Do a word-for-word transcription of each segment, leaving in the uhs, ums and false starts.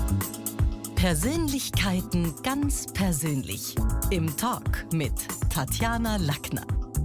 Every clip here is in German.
Persönlichkeiten ganz persönlich. Im Talk mit Tatjana Lackner.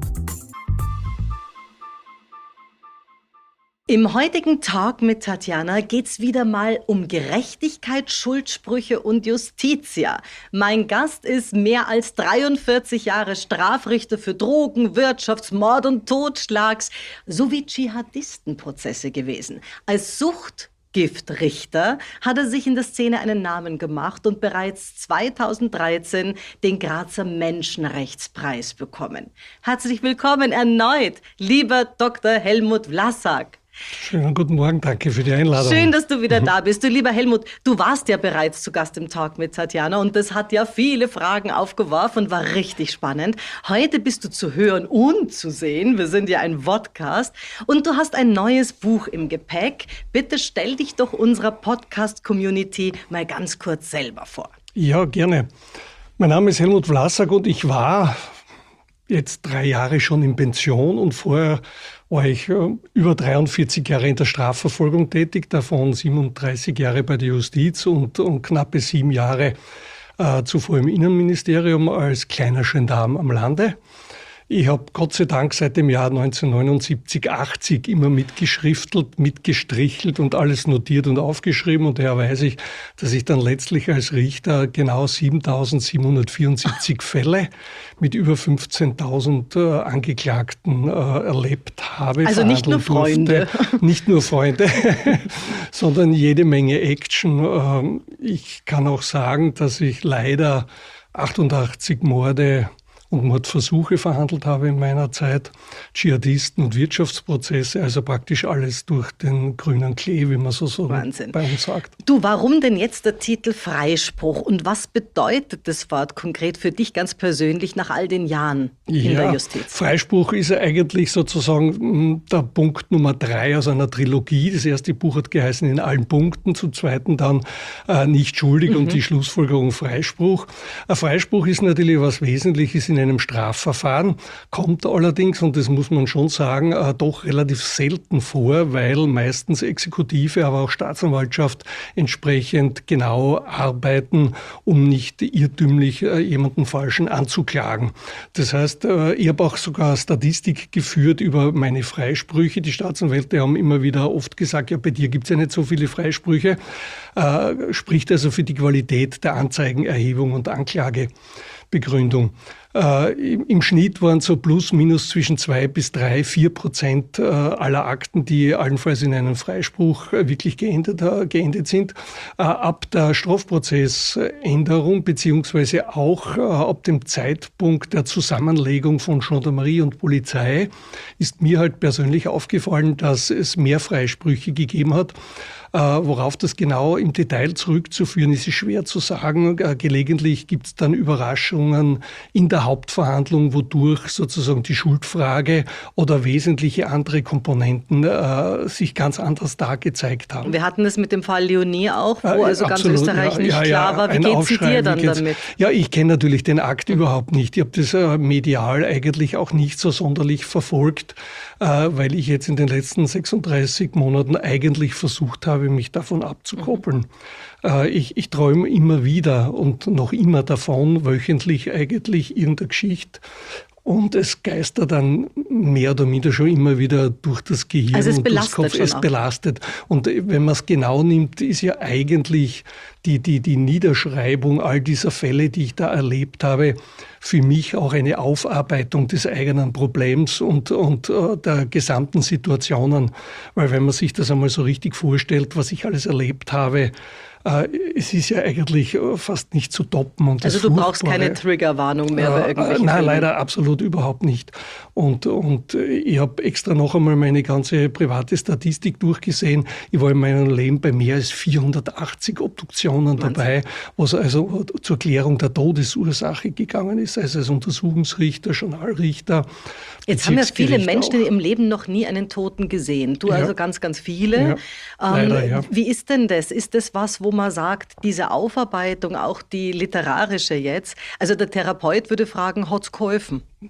Im heutigen Talk mit Tatjana geht's wieder mal um Gerechtigkeit, Schuldsprüche und Justitia. Mein Gast ist mehr als dreiundvierzig Jahre Strafrichter für Drogen, Wirtschaftsmord und Totschlags sowie Dschihadistenprozesse gewesen. Als Suchtgiftrichter hat er sich in der Szene einen Namen gemacht und bereits zweitausenddreizehn den Grazer Menschenrechtspreis bekommen. Herzlich willkommen erneut, lieber Doktor Helmut Vlasak. Schönen guten Morgen, danke für die Einladung. Schön, dass du wieder da bist. Du, lieber Helmut, du warst ja bereits zu Gast im Talk mit Tatjana und das hat ja viele Fragen aufgeworfen und war richtig spannend. Heute bist du zu hören und zu sehen. Wir sind ja ein Vodcast und du hast ein neues Buch im Gepäck. Bitte stell dich doch unserer Podcast-Community mal ganz kurz selber vor. Ja, gerne. Mein Name ist Helmut Vlasak und ich war jetzt drei Jahre schon in Pension und vorher war ich äh, über dreiundvierzig Jahre in der Strafverfolgung tätig, davon siebenunddreißig Jahre bei der Justiz und, und knappe sieben Jahre äh, zuvor im Innenministerium als kleiner Gendarm am Lande. Ich habe Gott sei Dank seit dem Jahr neunzehnhundertneunundsiebzig, achtzig immer mitgeschriftelt, mitgestrichelt und alles notiert und aufgeschrieben. Und daher weiß ich, dass ich dann letztlich als Richter genau siebentausendsiebenhundertvierundsiebzig Fälle mit über fünfzehntausend äh, Angeklagten äh, erlebt habe. Also nicht nur Freunde. Durfte. Nicht nur Freunde, sondern jede Menge Action. Ähm, ich kann auch sagen, dass ich leider achtundachtzig Morde und Mordversuche verhandelt habe in meiner Zeit, Dschihadisten und Wirtschaftsprozesse, also praktisch alles durch den grünen Klee, wie man so, so Wahnsinn. bei uns sagt. Du, warum denn jetzt der Titel Freispruch und was bedeutet das Wort konkret für dich ganz persönlich nach all den Jahren in ja, der Justiz? Freispruch ist ja eigentlich sozusagen der Punkt Nummer drei aus einer Trilogie. Das erste Buch hat geheißen In allen Punkten, zum zweiten dann äh, Nicht schuldig mhm. und die Schlussfolgerung Freispruch. Ein Freispruch ist natürlich was Wesentliches in einem Strafverfahren, kommt allerdings, und das muss man schon sagen, äh, doch relativ selten vor, weil meistens Exekutive, aber auch Staatsanwaltschaft entsprechend genau arbeiten, um nicht irrtümlich äh, jemanden Falschen anzuklagen. Das heißt, äh, ich habe auch sogar Statistik geführt über meine Freisprüche. Die Staatsanwälte haben immer wieder oft gesagt, ja, bei dir gibt es ja nicht so viele Freisprüche, äh, spricht also für die Qualität der Anzeigenerhebung und Anklagebegründung. Äh, im, Im Schnitt waren so plus minus zwischen zwei bis drei, vier Prozent äh, aller Akten, die allenfalls in einem Freispruch äh, wirklich geendet, äh, geendet sind. Äh, ab der Strafprozessänderung beziehungsweise auch äh, ab dem Zeitpunkt der Zusammenlegung von Gendarmerie und Polizei ist mir halt persönlich aufgefallen, dass es mehr Freisprüche gegeben hat. Äh, worauf das genau im Detail zurückzuführen ist, ist schwer zu sagen. Äh, gelegentlich gibt es dann Überraschungen in der Hauptverhandlung, wodurch sozusagen die Schuldfrage oder wesentliche andere Komponenten äh, sich ganz anders dargezeigt haben. Wir hatten das mit dem Fall Leonie auch, wo äh, also ganz absolut, Österreich ja, nicht ja, klar ja, war. Wie geht es dir dann damit? Ja, ich kenne natürlich den Akt mhm. überhaupt nicht. Ich habe das äh, medial eigentlich auch nicht so sonderlich verfolgt, äh, weil ich jetzt in den letzten sechsunddreißig Monaten eigentlich versucht habe, mich davon abzukoppeln. Mhm. Äh, ich, ich träume immer wieder und noch immer davon, wöchentlich eigentlich irgendeine Geschichte. Und es geistert dann mehr oder minder schon immer wieder durch das Gehirn also es und durchs Kopf. Es belastet. Und wenn man es genau nimmt, ist ja eigentlich die, die, die Niederschreibung all dieser Fälle, die ich da erlebt habe, für mich auch eine Aufarbeitung des eigenen Problems und, und uh, der gesamten Situationen. Weil wenn man sich das einmal so richtig vorstellt, was ich alles erlebt habe, Uh, es ist ja eigentlich fast nicht zu toppen. Und also du brauchst keine Triggerwarnung mehr bei irgendwelchen uh, Nein, Filmen. leider absolut überhaupt nicht. Und, und ich habe extra noch einmal meine ganze private Statistik durchgesehen. Ich war in meinem Leben bei mehr als vierhundertachtzig Obduktionen Wahnsinn. Dabei, was also zur Klärung der Todesursache gegangen ist, also als Untersuchungsrichter, Journalrichter. Jetzt haben ja viele Menschen auch im Leben noch nie einen Toten gesehen. Du ja. also ganz, ganz viele. Ja, ähm, leider, ja. Wie ist denn das? Ist das was, wo man sagt, diese Aufarbeitung, auch die literarische jetzt, also der Therapeut würde fragen, hat's geholfen?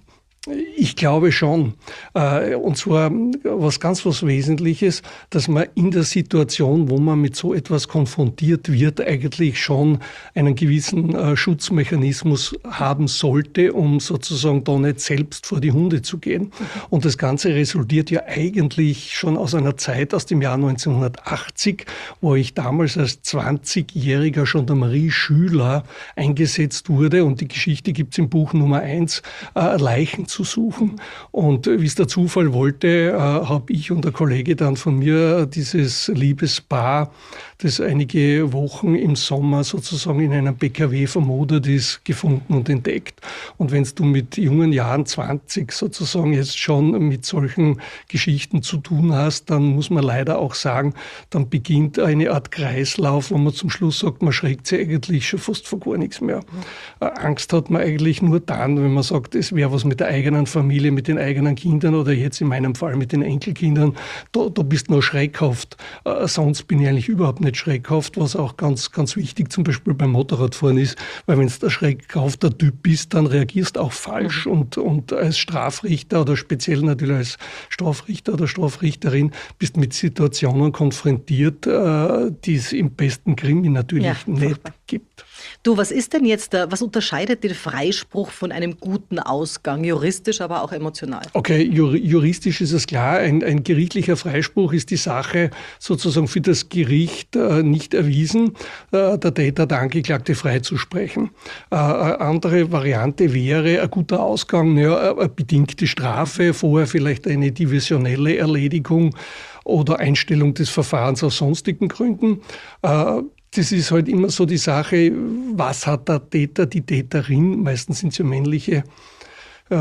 Ich glaube schon. Und zwar was ganz was Wesentliches, dass man in der Situation, wo man mit so etwas konfrontiert wird, eigentlich schon einen gewissen Schutzmechanismus haben sollte, um sozusagen da nicht selbst vor die Hunde zu gehen. Und das Ganze resultiert ja eigentlich schon aus einer Zeit aus dem Jahr neunzehnhundertachtzig, wo ich damals als zwanzigjähriger Gendarmerie-Schüler eingesetzt wurde. Und die Geschichte gibt es im Buch Nummer eins, Leichen zu suchen. Und wie es der Zufall wollte, äh, habe ich und ein Kollege dann von mir dieses Liebespaar, das einige Wochen im Sommer sozusagen in einem B K W vermutet ist, gefunden und entdeckt. Und wenn du mit jungen Jahren zwanzig sozusagen jetzt schon mit solchen Geschichten zu tun hast, dann muss man leider auch sagen, dann beginnt eine Art Kreislauf, wo man zum Schluss sagt, man schreckt sich eigentlich schon fast vor gar nichts mehr. Äh, Angst hat man eigentlich nur dann, wenn man sagt, es wäre was mit der eigenen Familie, mit den eigenen Kindern oder jetzt in meinem Fall mit den Enkelkindern, da, da bist du noch schreckhaft. Äh, sonst bin ich eigentlich überhaupt nicht schreckhaft, was auch ganz, ganz wichtig zum Beispiel beim Motorradfahren ist, weil wenn du der schreckhafter Typ bist, dann reagierst auch falsch und, und als Strafrichter oder speziell natürlich als Strafrichter oder Strafrichterin bist mit Situationen konfrontiert, äh, die es im besten Krimi natürlich ja, nicht furchtbar gibt. Du, was ist denn jetzt, was unterscheidet den Freispruch von einem guten Ausgang, juristisch, aber auch emotional? Okay, juristisch ist es klar, ein, ein gerichtlicher Freispruch ist die Sache sozusagen für das Gericht äh, nicht erwiesen, äh, der Täter, der Angeklagte freizusprechen. Äh, eine andere Variante wäre ein guter Ausgang, ja, eine bedingte Strafe, vorher vielleicht eine divisionelle Erledigung oder Einstellung des Verfahrens aus sonstigen Gründen. Äh, Das ist halt immer so die Sache, was hat der Täter, die Täterin, meistens sind es ja männliche äh,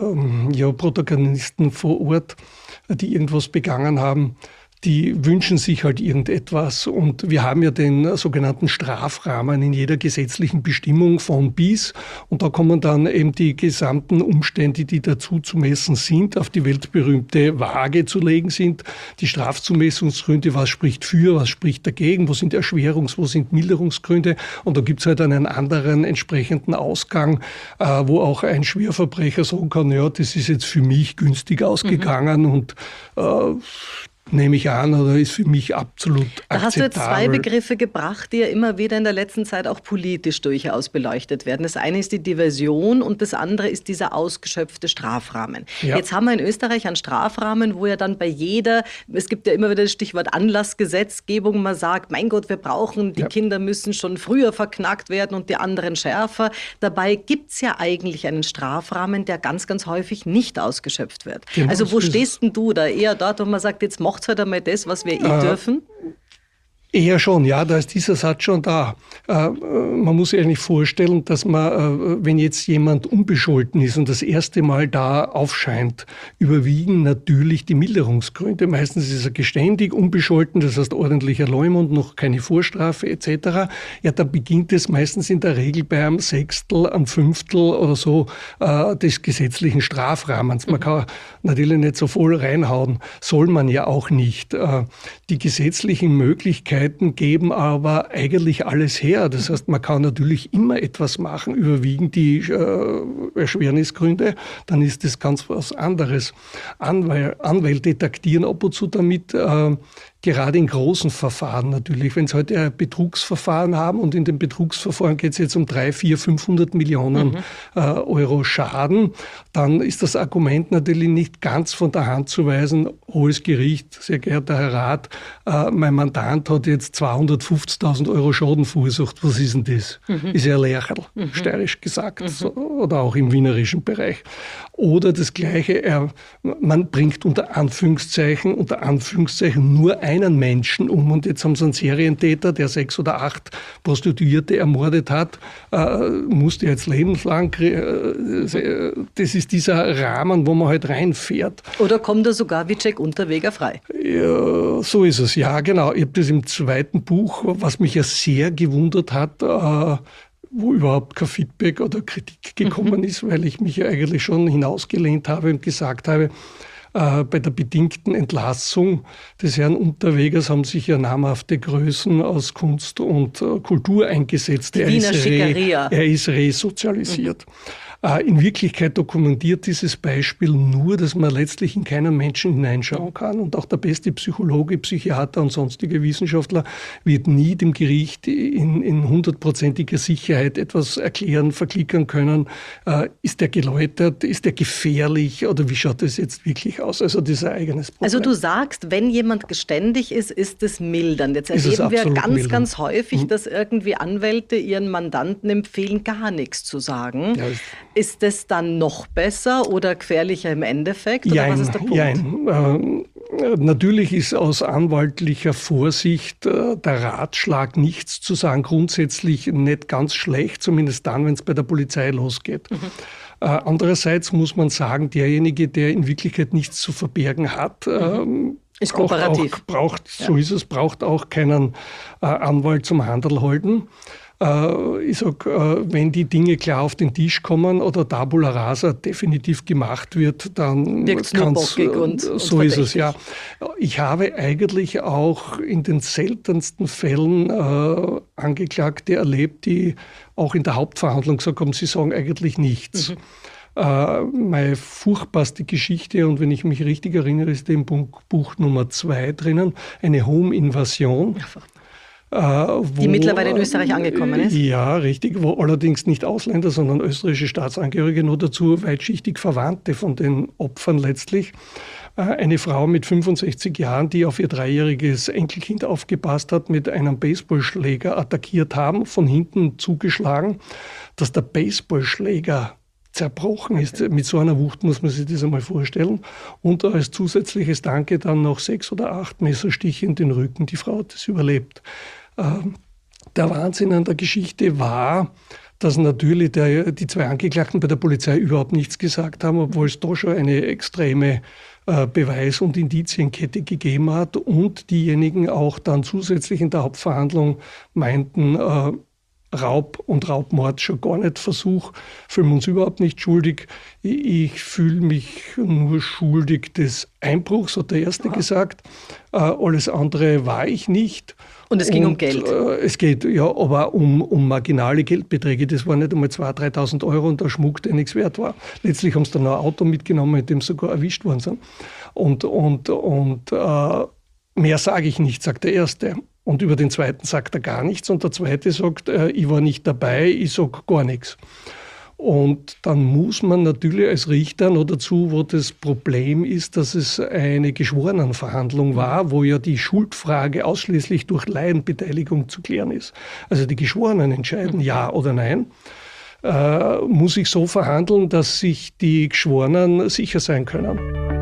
ja, Protagonisten vor Ort, die irgendwas begangen haben, die wünschen sich halt irgendetwas. Und wir haben ja den sogenannten Strafrahmen in jeder gesetzlichen Bestimmung von bis. Und da kommen dann eben die gesamten Umstände, die dazu zu messen sind, auf die weltberühmte Waage zu legen sind. Die Strafzumessungsgründe, was spricht für, was spricht dagegen, wo sind Erschwerungs-, wo sind Milderungsgründe. Und da gibt es halt einen anderen entsprechenden Ausgang, äh, wo auch ein Schwerverbrecher sagen kann, ja, das ist jetzt für mich günstig ausgegangen mhm. und äh, nehme ich an, oder ist für mich absolut akzeptabel. Da hast du jetzt zwei Begriffe gebracht, die ja immer wieder in der letzten Zeit auch politisch durchaus beleuchtet werden. Das eine ist die Diversion und das andere ist dieser ausgeschöpfte Strafrahmen. Ja. Jetzt haben wir in Österreich einen Strafrahmen, wo ja dann bei jeder, es gibt ja immer wieder das Stichwort Anlassgesetzgebung, man sagt, mein Gott, wir brauchen, die ja. Kinder müssen schon früher verknackt werden und die anderen schärfer. Dabei gibt es ja eigentlich einen Strafrahmen, der ganz, ganz häufig nicht ausgeschöpft wird. Genau, also wo stehst denn du da? Eher dort, wo man sagt, jetzt macht halt einmal das, was wir eh äh, dürfen? Eher schon, ja, da ist dieser Satz schon da. Äh, man muss sich eigentlich vorstellen, dass man, äh, wenn jetzt jemand unbescholten ist und das erste Mal da aufscheint, überwiegen natürlich die Milderungsgründe. Meistens ist er geständig, unbescholten, das heißt ordentlicher Leumund, noch keine Vorstrafe et cetera. Ja, da beginnt es meistens in der Regel bei einem Sechstel, einem Fünftel oder so äh, des gesetzlichen Strafrahmens. Man kann natürlich nicht so voll reinhauen, soll man ja auch nicht. Äh, die gesetzlichen Möglichkeiten geben aber eigentlich alles her. Das heißt, man kann natürlich immer etwas machen, überwiegen die äh, Erschwernisgründe, dann ist das ganz was anderes. Anwäl- Anwälte taktieren ab und zu damit, äh, gerade in großen Verfahren natürlich. Wenn Sie heute ein Betrugsverfahren haben und in dem Betrugsverfahren geht es jetzt um drei, vier, fünfhundert Millionen mhm. äh, Euro Schaden, dann ist das Argument natürlich nicht ganz von der Hand zu weisen, hohes Gericht, sehr geehrter Herr Rat, äh, mein Mandant hat jetzt zweihundertfünfzigtausend Euro Schaden verursacht. Was ist denn das? Mhm. Ist ja ein Lercherl, mhm. steirisch gesagt, mhm. so, oder auch im wienerischen Bereich. Oder das Gleiche, er, man bringt unter Anführungszeichen, unter Anführungszeichen nur einen Menschen um und jetzt haben sie einen Serientäter, der sechs oder acht Prostituierte ermordet hat, äh, musste jetzt lebenslang, äh, das ist dieser Rahmen, wo man halt reinfährt. Oder kommt er sogar wie Jack Unterweger frei? Ja, so ist es, ja genau. Ich habe das im zweiten Buch, was mich ja sehr gewundert hat, äh, wo überhaupt kein Feedback oder Kritik gekommen mhm. ist, weil ich mich ja eigentlich schon hinausgelehnt habe und gesagt habe, äh, bei der bedingten Entlassung des Herrn Unterwegers haben sich ja namhafte Größen aus Kunst und äh, Kultur eingesetzt. Die er, Wiener ist Schickeria. re, er ist resozialisiert. Mhm. In Wirklichkeit dokumentiert dieses Beispiel nur, dass man letztlich in keinen Menschen hineinschauen kann. Und auch der beste Psychologe, Psychiater und sonstige Wissenschaftler wird nie dem Gericht in, in hundertprozentiger Sicherheit etwas erklären, verklickern können. Äh, ist der geläutert, ist der gefährlich oder wie schaut das jetzt wirklich aus? Also das ist ein eigenes Problem. Also du sagst, wenn jemand geständig ist, ist es mildernd. Jetzt erleben wir ganz, mildernd. ganz häufig, mhm. dass irgendwie Anwälte ihren Mandanten empfehlen, gar nichts zu sagen. Ja, ist das dann noch besser oder gefährlicher im Endeffekt? Oder jein, was ist der Punkt? Jein. Äh, natürlich ist aus anwaltlicher Vorsicht äh, der Ratschlag, nichts zu sagen, grundsätzlich nicht ganz schlecht, zumindest dann, wenn es bei der Polizei losgeht. Mhm. Äh, andererseits muss man sagen, derjenige, der in Wirklichkeit nichts zu verbergen hat, mhm. äh, ist braucht kooperativ. Auch, braucht, ja. So ist es, braucht auch keinen äh, Anwalt zum Handel halten. Äh, ich sag, äh, wenn die Dinge klar auf den Tisch kommen oder Tabula Rasa definitiv gemacht wird, dann wirkt's nur bockig und, so und ist es, ja. Ich habe eigentlich auch in den seltensten Fällen äh, Angeklagte erlebt, die auch in der Hauptverhandlung gesagt haben, sie sagen eigentlich nichts. Mhm. Uh, meine furchtbarste Geschichte, und wenn ich mich richtig erinnere, ist im Buch, Buch Nummer zwei drinnen, eine Home-Invasion. Uh, wo, die mittlerweile in Österreich angekommen ist? Ja, richtig, wo allerdings nicht Ausländer, sondern österreichische Staatsangehörige, nur dazu weitschichtig Verwandte von den Opfern letztlich. Uh, eine Frau mit fünfundsechzig Jahren, die auf ihr dreijähriges Enkelkind aufgepasst hat, mit einem Baseballschläger attackiert haben, von hinten zugeschlagen, dass der Baseballschläger zerbrochen ist. Mit so einer Wucht muss man sich das einmal vorstellen. Und als zusätzliches Danke dann noch sechs oder acht Messerstiche in den Rücken. Die Frau hat das überlebt. Der Wahnsinn an der Geschichte war, dass natürlich der, die zwei Angeklagten bei der Polizei überhaupt nichts gesagt haben, obwohl es da schon eine extreme Beweis- und Indizienkette gegeben hat. Und diejenigen auch dann zusätzlich in der Hauptverhandlung meinten, Raub und Raubmord schon gar nicht Versuch, fühlen wir uns überhaupt nicht schuldig. Ich fühle mich nur schuldig des Einbruchs, hat der Erste Aha. gesagt. Äh, alles andere war ich nicht. Und es ging und, um Geld? Äh, es geht ja aber um, um marginale Geldbeträge. Das waren nicht einmal zweitausend, dreitausend Euro und der Schmuck, der nichts wert war. Letztlich haben sie dann noch ein Auto mitgenommen, mit dem sie sogar erwischt worden sind. Und, und, und äh, mehr sage ich nicht, sagt der Erste. Und über den Zweiten sagt er gar nichts. Und der Zweite sagt, äh, ich war nicht dabei, ich sage gar nichts. Und dann muss man natürlich als Richter noch dazu, wo das Problem ist, dass es eine Geschworenenverhandlung war, wo ja die Schuldfrage ausschließlich durch Laienbeteiligung zu klären ist. Also die Geschworenen entscheiden ja oder nein. Äh, muss ich so verhandeln, dass sich die Geschworenen sicher sein können.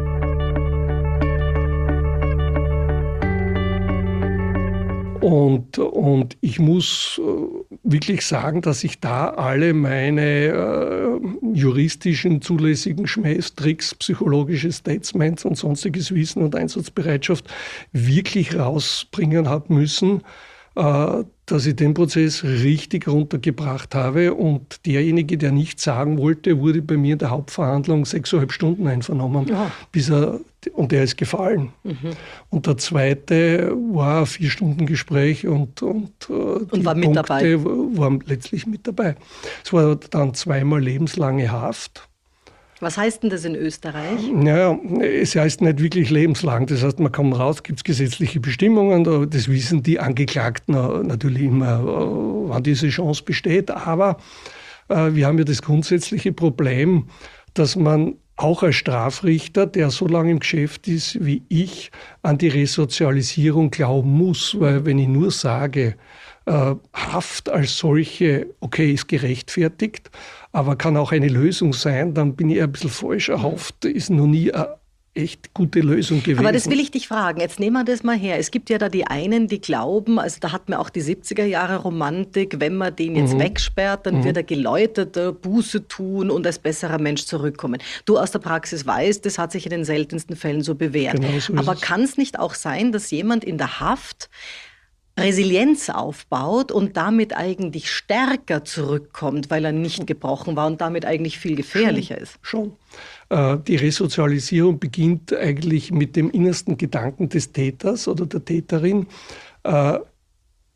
Und, und ich muss wirklich sagen, dass ich da alle meine äh, juristischen zulässigen Schmähs, Tricks, psychologische Statements und sonstiges Wissen und Einsatzbereitschaft wirklich rausbringen habe müssen, äh, dass ich den Prozess richtig runtergebracht habe. Und derjenige, der nichts sagen wollte, wurde bei mir in der Hauptverhandlung sechseinhalb Stunden einvernommen, ja. bis er, und er ist gefallen. Mhm. Und der Zweite war ein vier Stunden Gespräch und, und, äh, und die war mit Punkte dabei. waren letztlich mit dabei. Es war dann zweimal lebenslange Haft. Was heißt denn das in Österreich? Naja, es heißt nicht wirklich lebenslang. Das heißt, man kommt raus, gibt es gesetzliche Bestimmungen. Das wissen die Angeklagten natürlich immer, wann diese Chance besteht. Aber äh, wir haben ja das grundsätzliche Problem, dass man auch als Strafrichter, der so lange im Geschäft ist wie ich, an die Resozialisierung glauben muss. Weil wenn ich nur sage, äh, Haft als solche, okay, ist gerechtfertigt, aber kann auch eine Lösung sein, dann bin ich ein bisschen falsch. Haft ist noch nie eine echt gute Lösung gewesen. Aber das will ich dich fragen. Jetzt nehmen wir das mal her. Es gibt ja da die einen, die glauben, also da hat man auch die siebziger Jahre Romantik, wenn man den jetzt mhm. wegsperrt, dann mhm. wird er geläuterter, Buße tun und als besserer Mensch zurückkommen. Du aus der Praxis weißt, das hat sich in den seltensten Fällen so bewährt. Genau so ist Aber kann es nicht auch sein, dass jemand in der Haft Resilienz aufbaut und damit eigentlich stärker zurückkommt, weil er nicht gebrochen war und damit eigentlich viel gefährlicher schon, ist? Schon. Äh, die Resozialisierung beginnt eigentlich mit dem innersten Gedanken des Täters oder der Täterin. Äh,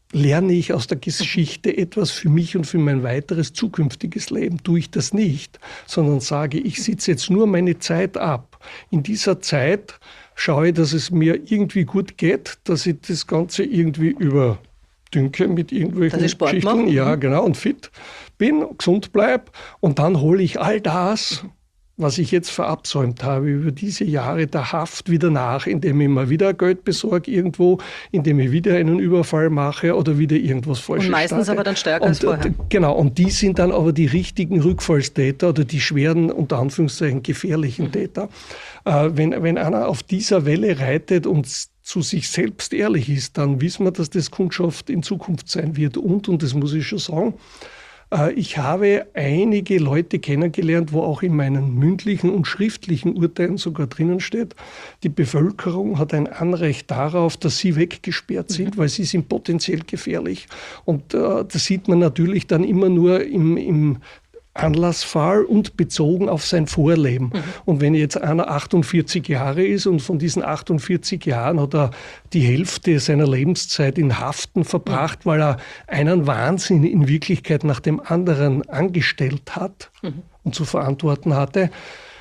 lerne ich aus der Geschichte etwas für mich und für mein weiteres zukünftiges Leben? Tue ich das nicht, sondern sage, ich sitze jetzt nur meine Zeit ab. In dieser Zeit schaue ich, dass es mir irgendwie gut geht, dass ich das Ganze irgendwie überdünke mit irgendwelchen Geschichten. Mache. Ja, genau, und fit bin, gesund bleibe. Und dann hole ich all das, was ich jetzt verabsäumt habe, über diese Jahre der Haft wieder nach, indem ich mir wieder Geld besorge irgendwo, indem ich wieder einen Überfall mache oder wieder irgendwas Falsches Und meistens starte. aber dann stärker und, als vorher. Genau, und die sind dann aber die richtigen Rückfallstäter oder die schweren, unter Anführungszeichen, gefährlichen mhm. Täter. Äh, wenn, wenn einer auf dieser Welle reitet und zu sich selbst ehrlich ist, dann wissen wir, dass das Kundschaft in Zukunft sein wird. Und, und das muss ich schon sagen, ich habe einige Leute kennengelernt, wo auch in meinen mündlichen und schriftlichen Urteilen sogar drinnen steht, die Bevölkerung hat ein Anrecht darauf, dass sie weggesperrt sind, mhm. weil sie sind potenziell gefährlich. Und äh, das sieht man natürlich dann immer nur im, im Anlassfall und bezogen auf sein Vorleben. Mhm. Und wenn jetzt einer achtundvierzig Jahre ist und von diesen achtundvierzig Jahren hat er die Hälfte seiner Lebenszeit in Haften verbracht, mhm. weil er einen Wahnsinn in Wirklichkeit nach dem anderen angestellt hat mhm. und zu verantworten hatte,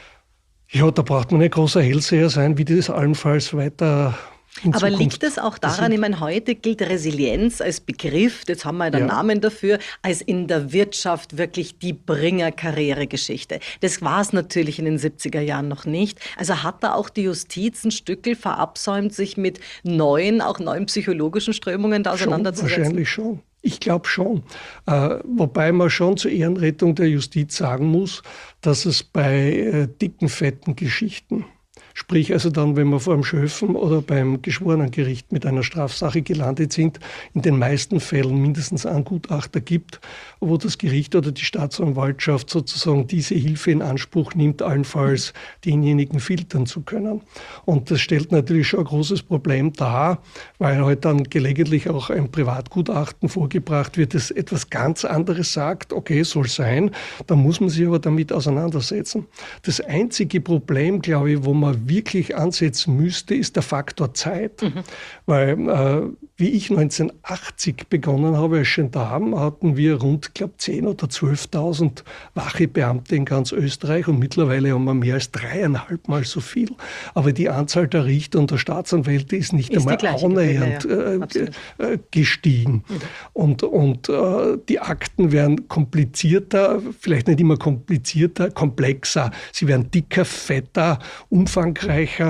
ja, da braucht man ein großer Hellseher sein, wie das allenfalls weiter in Aber Zukunft liegt es auch daran, ich meine, heute gilt Resilienz als Begriff, jetzt haben wir einen ja. Namen dafür, als in der Wirtschaft wirklich die Bringer-Karrieregeschichte. Das war es natürlich in den siebziger Jahren noch nicht. Also hat da auch die Justiz ein Stückel verabsäumt, sich mit neuen, auch neuen psychologischen Strömungen da auseinanderzusetzen? Schon, wahrscheinlich schon. Ich glaube schon. Äh, wobei man schon zur Ehrenrettung der Justiz sagen muss, dass es bei äh, dicken, fetten Geschichten, sprich also dann, wenn wir vor dem Schöffen oder beim Geschworenengericht mit einer Strafsache gelandet sind, in den meisten Fällen mindestens einen Gutachter gibt, wo das Gericht oder die Staatsanwaltschaft sozusagen diese Hilfe in Anspruch nimmt, allenfalls denjenigen filtern zu können. Und das stellt natürlich schon ein großes Problem dar, weil halt dann gelegentlich auch ein Privatgutachten vorgebracht wird, das etwas ganz anderes sagt, okay, soll sein, dann muss man sich aber damit auseinandersetzen. Das einzige Problem, glaube ich, wo man wirklich ansetzen müsste, ist der Faktor Zeit. Mhm. Weil äh, wie ich neunzehnhundertachtzig begonnen habe als Gendarm, hatten wir rund, glaube ich, zehntausend oder zwölftausend Wachebeamte in ganz Österreich und mittlerweile haben wir mehr als dreieinhalb Mal so viel. Aber die Anzahl der Richter und der Staatsanwälte ist nicht ist einmal annähernd ja, äh, gestiegen. Mhm. Und, und äh, die Akten werden komplizierter, vielleicht nicht immer komplizierter, komplexer. Sie werden dicker, fetter, umfangreicher.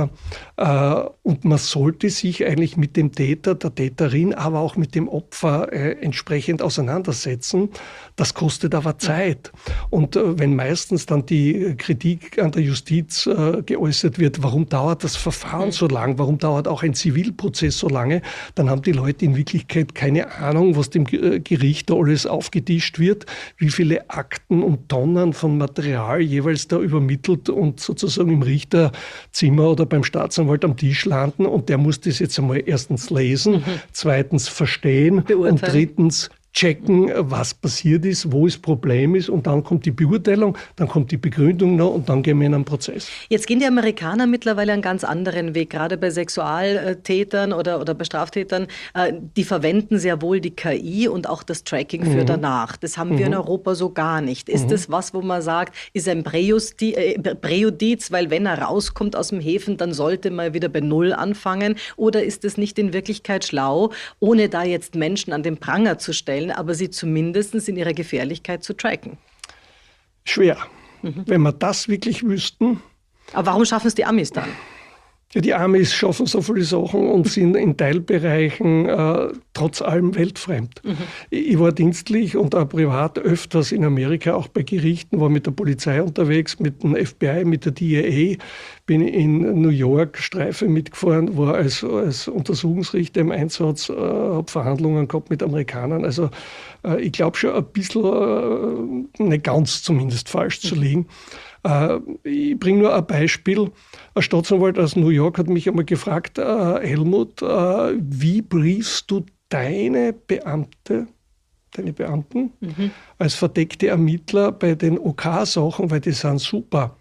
Äh, und man sollte sich eigentlich mit dem Täter, der Täterin, aber auch mit dem Opfer äh, entsprechend auseinandersetzen. Das kostet aber Zeit. Und äh, wenn meistens dann die Kritik an der Justiz äh, geäußert wird, warum dauert das Verfahren so lang, warum dauert auch ein Zivilprozess so lange, dann haben die Leute in Wirklichkeit keine Ahnung, was dem G- Gericht da alles aufgetischt wird, wie viele Akten und Tonnen von Material jeweils da übermittelt und sozusagen im Richter Zimmer oder beim Staatsanwalt am Tisch landen und der muss das jetzt einmal erstens lesen, mhm. zweitens verstehen Beurteilen. Und drittens checken, was passiert ist, wo das Problem ist und dann kommt die Beurteilung, dann kommt die Begründung noch und dann gehen wir in einen Prozess. Jetzt gehen die Amerikaner mittlerweile einen ganz anderen Weg, gerade bei Sexualtätern oder, oder bei Straftätern. Die verwenden sehr wohl die K I und auch das Tracking für mhm. danach. Das haben mhm. wir in Europa so gar nicht. Ist mhm. das was, wo man sagt, ist ein Präjusti- äh, Präjudiz, weil wenn er rauskommt aus dem Häfen, dann sollte man wieder bei Null anfangen? Oder ist es nicht in Wirklichkeit schlau, ohne da jetzt Menschen an den Pranger zu stellen, aber sie zumindest in ihrer Gefährlichkeit zu tracken? Schwer. Mhm. Wenn wir das wirklich wüssten. Aber warum schaffen es die Amis dann? Ja, die Amis schaffen so viele Sachen und sind in Teilbereichen äh, trotz allem weltfremd. Mhm. Ich war dienstlich und auch privat öfters in Amerika, auch bei Gerichten, war mit der Polizei unterwegs, mit dem F B I, mit der D E A, bin in New York Streife mitgefahren, war als, als Untersuchungsrichter im Einsatz, äh, habe Verhandlungen gehabt mit Amerikanern. Also äh, ich glaube schon ein bisschen, äh, nicht ganz zumindest falsch zu liegen. Äh, ich bringe nur ein Beispiel. Ein Staatsanwalt aus New York hat mich einmal gefragt, äh, Helmut, äh, wie briefst du deine Beamte, deine Beamten mhm. als verdeckte Ermittler bei den O K-Sachen, weil die sind super.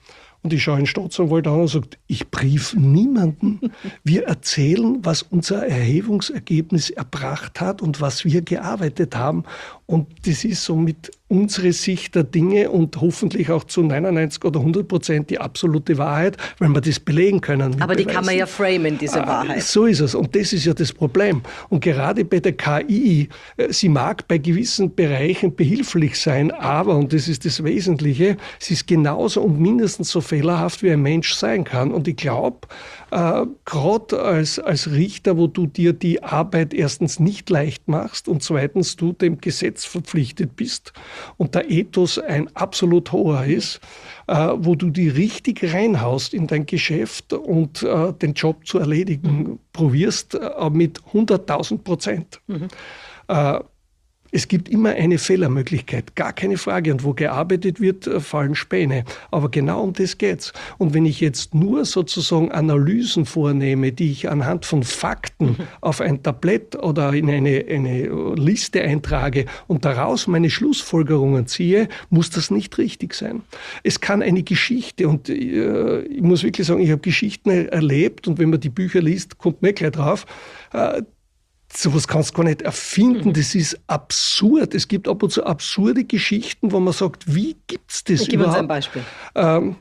Und ich schaue den Staatsanwalt an und sage, ich brief niemanden. Wir erzählen, was unser Erhebungsergebnis erbracht hat und was wir gearbeitet haben. Und das ist somit unsere Sicht der Dinge und hoffentlich auch zu neunundneunzig oder hundert Prozent die absolute Wahrheit, weil wir das belegen können. Aber die Beweisen. Kann man ja framen, diese Wahrheit. So ist es. Und das ist ja das Problem. Und gerade bei der K I, sie mag bei gewissen Bereichen behilflich sein, aber, und das ist das Wesentliche, sie ist genauso und mindestens so fehlerhaft, wie ein Mensch sein kann. Und ich glaube, äh, gerade als, als Richter, wo du dir die Arbeit erstens nicht leicht machst und zweitens du dem Gesetz verpflichtet bist und der Ethos ein absolut hoher ist, äh, wo du die richtig reinhaust in dein Geschäft und äh, den Job zu erledigen mhm. probierst äh, mit hunderttausend Prozent. Mhm. Äh, Es gibt immer eine Fehlermöglichkeit, gar keine Frage. Und wo gearbeitet wird, fallen Späne. Aber genau um das geht's. Und wenn ich jetzt nur sozusagen Analysen vornehme, die ich anhand von Fakten mhm. auf ein Tablett oder in eine, eine Liste eintrage und daraus meine Schlussfolgerungen ziehe, muss das nicht richtig sein. Es kann eine Geschichte, und äh, ich muss wirklich sagen, ich habe Geschichten erlebt, und wenn man die Bücher liest, kommt man gleich drauf, äh, sowas kannst du gar nicht erfinden, das ist absurd. Es gibt ab und zu absurde Geschichten, wo man sagt, wie gibt's das ich überhaupt? Gib uns ein Beispiel. Ähm,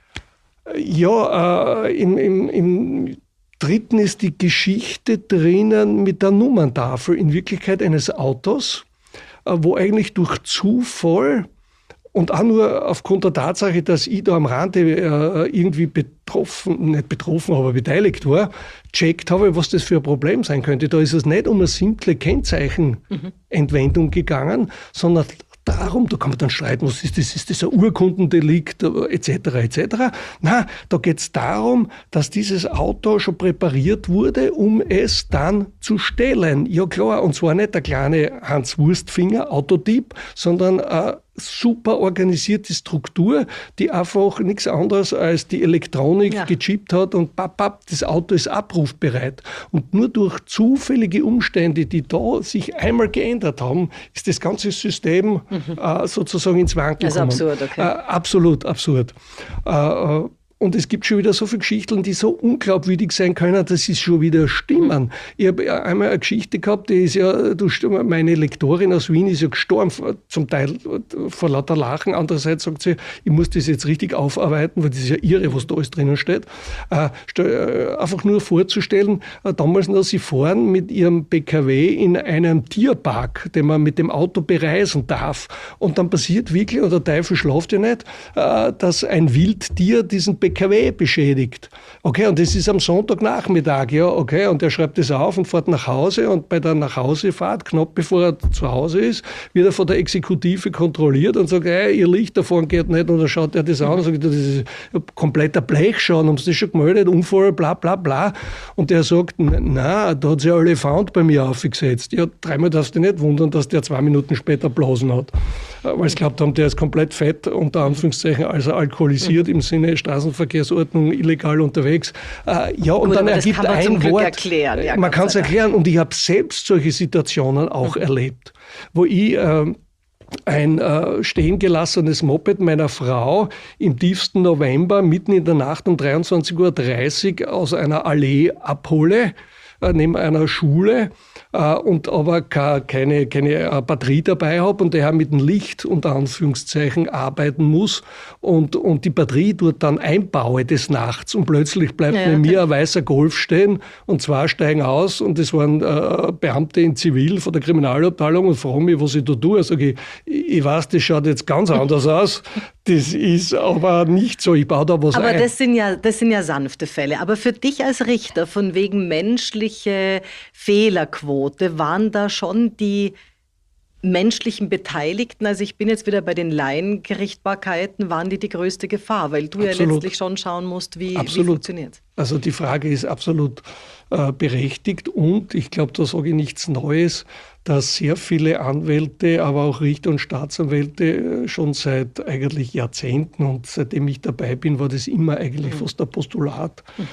ja, äh, im, im, im dritten ist die Geschichte drinnen mit der Nummerntafel, in Wirklichkeit eines Autos, äh, wo eigentlich durch Zufall und auch nur aufgrund der Tatsache, dass ich da am Rande äh, irgendwie betroffen, nicht betroffen, aber beteiligt war, checkt habe, was das für ein Problem sein könnte. Da ist es nicht um eine simple Kennzeichenentwendung gegangen, sondern darum, da kann man dann streiten, was ist das, ist das ein Urkundendelikt, et cetera et cetera. Nein, da geht es darum, dass dieses Auto schon präpariert wurde, um es dann zu stehlen. Ja klar, und zwar nicht der kleine Hans-Wurstfinger, Autodieb, sondern eine super organisierte Struktur, die einfach nichts anderes als die Elektronik ja. gechippt hat und papp, papp, das Auto ist abrufbereit. Und nur durch zufällige Umstände, die da sich einmal geändert haben, ist das ganze System mhm. äh, sozusagen ins Wanken gekommen. Das ist absurd, okay. Äh, absolut absurd. Äh, Und es gibt schon wieder so viele Geschichten, die so unglaubwürdig sein können, dass sie schon wieder stimmen. Ich habe einmal eine Geschichte gehabt, die ist ja, du, meine Lektorin aus Wien ist ja gestorben, zum Teil vor lauter Lachen. Andererseits sagt sie, ich muss das jetzt richtig aufarbeiten, weil das ist ja irre, was da alles drinnen steht. Äh, einfach nur vorzustellen, äh, damals noch, sie fahren mit ihrem P K W in einem Tierpark, den man mit dem Auto bereisen darf. Und dann passiert wirklich, und der Teufel schlaft ja nicht, äh, dass ein Wildtier diesen P K W beschädigt. Okay, und das ist am Sonntagnachmittag, ja, okay, und er schreibt das auf und fährt nach Hause, und bei der Nachhausefahrt, knapp bevor er zu Hause ist, wird er von der Exekutive kontrolliert und sagt, hey, ihr Licht davon geht nicht, und dann schaut er das an und sagt, das ist kompletter Blechschaden, haben Sie das schon gemeldet, Unfall, bla bla bla, und der sagt, na, da hat sich ein Elefant bei mir aufgesetzt. Ja, dreimal darfst du dich nicht wundern, dass der zwei Minuten später blasen hat, weil sie glaubt haben, der ist komplett fett, unter Anführungszeichen, also alkoholisiert mhm. im Sinne Straßenverkehrsordnung, illegal unterwegs. Äh, ja, und Gut, dann ergibt kann man ein zum Glück Wort. Erklären. Ja, man kann es erklären, und ich habe selbst solche Situationen auch mhm. erlebt, wo ich äh, ein äh, stehen gelassenes Moped meiner Frau im tiefsten November mitten in der Nacht um dreiundzwanzig Uhr dreißig aus einer Allee abhole, äh, neben einer Schule, äh, und aber keine, keine äh, Batterie dabei habe und daher mit dem Licht unter Anführungszeichen arbeiten muss und, und die Batterie dort dann einbaue des Nachts, und plötzlich bleibt ja, neben okay. mir ein weißer Golf stehen und zwei steigen aus, und das waren äh, Beamte in Zivil von der Kriminalabteilung und fragen mich, was ich da tue. Sag ich, ich weiß, das schaut jetzt ganz anders aus. Das ist aber nicht so. Ich baue da was aber ein. Aber das sind ja, das sind ja sanfte Fälle. Aber für dich als Richter, von wegen menschliche Fehlerquote, waren da schon die menschlichen Beteiligten, also ich bin jetzt wieder bei den Laiengerichtbarkeiten, waren die die größte Gefahr? Weil du absolut. ja letztlich schon schauen musst, wie, wie funktioniert es. Also die Frage ist absolut äh, berechtigt, und ich glaube, da sage ich nichts Neues, dass sehr viele Anwälte, aber auch Richter und Staatsanwälte schon seit eigentlich Jahrzehnten, und seitdem ich dabei bin, war das immer eigentlich mhm. fast ein Postulat, mhm.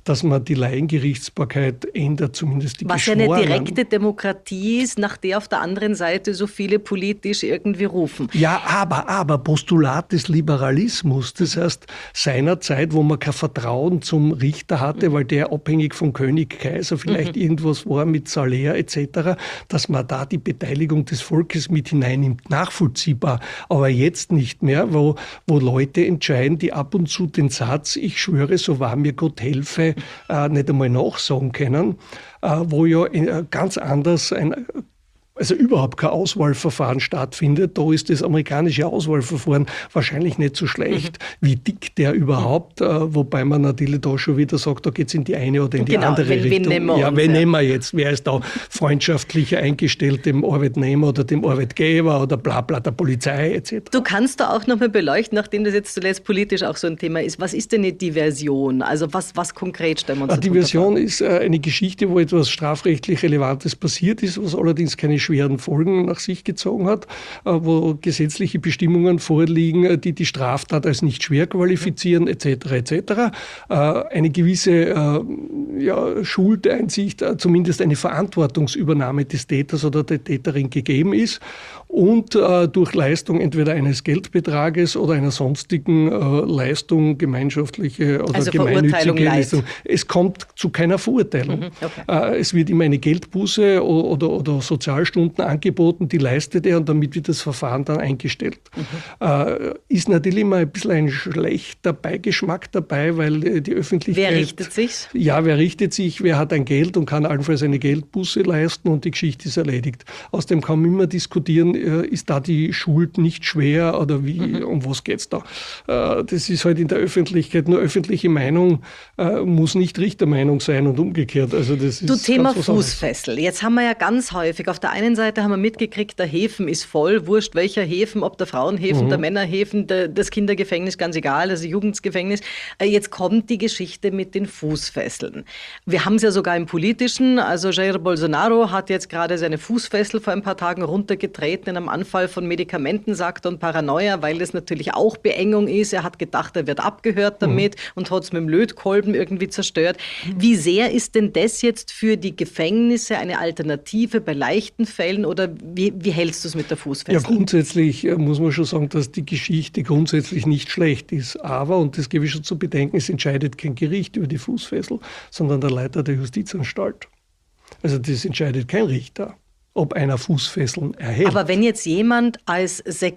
dass man die Laiengerichtsbarkeit ändert, zumindest die Was ja Geschworenen. eine direkte Demokratie ist, nach der auf der anderen Seite so viele politisch irgendwie rufen. Ja, aber, aber Postulat des Liberalismus, das heißt seinerzeit, wo man kein Vertrauen zum Richter hatte, weil der abhängig vom König, Kaiser vielleicht mhm. irgendwas war mit Salär et cetera, dass man da die Beteiligung des Volkes mit hineinnimmt, nachvollziehbar. Aber jetzt nicht mehr, wo, wo Leute entscheiden, die ab und zu den Satz, ich schwöre, so wahr mir Gott helfe, äh, nicht einmal nachsagen können, äh, wo ja äh, ganz anders ein also überhaupt kein Auswahlverfahren stattfindet. Da ist das amerikanische Auswahlverfahren wahrscheinlich nicht so schlecht. Mhm. Wie dick der überhaupt, äh, wobei man natürlich da schon wieder sagt, da geht es in die eine oder in die genau, andere wen, Richtung. Wen nehmen wir ja, uns, wen ja. nehmen wir jetzt? Wer ist da freundschaftlicher eingestellt, dem Arbeitnehmer oder dem Arbeitgeber oder bla bla, der Polizei et cetera. Du kannst da auch noch mal beleuchten, nachdem das jetzt zuletzt politisch auch so ein Thema ist. Was ist denn eine Diversion? Also was, was konkret stellen wir uns Eine Diversion ist äh, eine Geschichte, wo etwas strafrechtlich Relevantes passiert ist, was allerdings keine schweren Folgen nach sich gezogen hat, wo gesetzliche Bestimmungen vorliegen, die die Straftat als nicht schwer qualifizieren, et cetera et cetera. Eine gewisse ja, Schuldeinsicht, zumindest eine Verantwortungsübernahme des Täters oder der Täterin gegeben ist und durch Leistung entweder eines Geldbetrages oder einer sonstigen Leistung, gemeinschaftliche oder also gemeinnützige Leistung. Es kommt zu keiner Verurteilung. Mhm, okay. Es wird immer eine Geldbuße oder, oder Sozialstunden angeboten, die leistet er und damit wird das Verfahren dann eingestellt. Mhm. Äh, ist natürlich immer ein bisschen ein schlechter Beigeschmack dabei, weil die Öffentlichkeit... Wer richtet sich? Ja, wer richtet sich, wer hat ein Geld und kann allenfalls eine Geldbuße leisten und die Geschichte ist erledigt. Außerdem kann man immer diskutieren, äh, ist da die Schuld nicht schwer oder wie, mhm. um was geht es da? Äh, das ist halt in der Öffentlichkeit, nur öffentliche Meinung äh, muss nicht Richtermeinung sein und umgekehrt. Also das du, ist Thema Fußfessel. Jetzt haben wir ja ganz häufig, auf der einen Seite haben wir mitgekriegt, der Häfen ist voll, wurscht welcher Häfen, ob der Frauenhäfen, mhm. der Männerhäfen, der, das Kindergefängnis, ganz egal, das Jugendgefängnis. Jetzt kommt die Geschichte mit den Fußfesseln. Wir haben es ja sogar im Politischen, also Jair Bolsonaro hat jetzt gerade seine Fußfessel vor ein paar Tagen runtergetreten in einem Anfall von Medikamenten, sagt er, und Paranoia, weil das natürlich auch Beengung ist. Er hat gedacht, er wird abgehört damit mhm. und hat es mit dem Lötkolben irgendwie zerstört. Wie sehr ist denn das jetzt für die Gefängnisse eine Alternative bei leichten Fällen oder wie Wie, wie hältst du es mit der Fußfessel? Ja, grundsätzlich muss man schon sagen, dass die Geschichte grundsätzlich nicht schlecht ist. Aber, und das gebe ich schon zu bedenken, es entscheidet kein Gericht über die Fußfessel, sondern der Leiter der Justizanstalt. Also das entscheidet kein Richter, ob einer Fußfesseln erhält. Aber wenn jetzt jemand als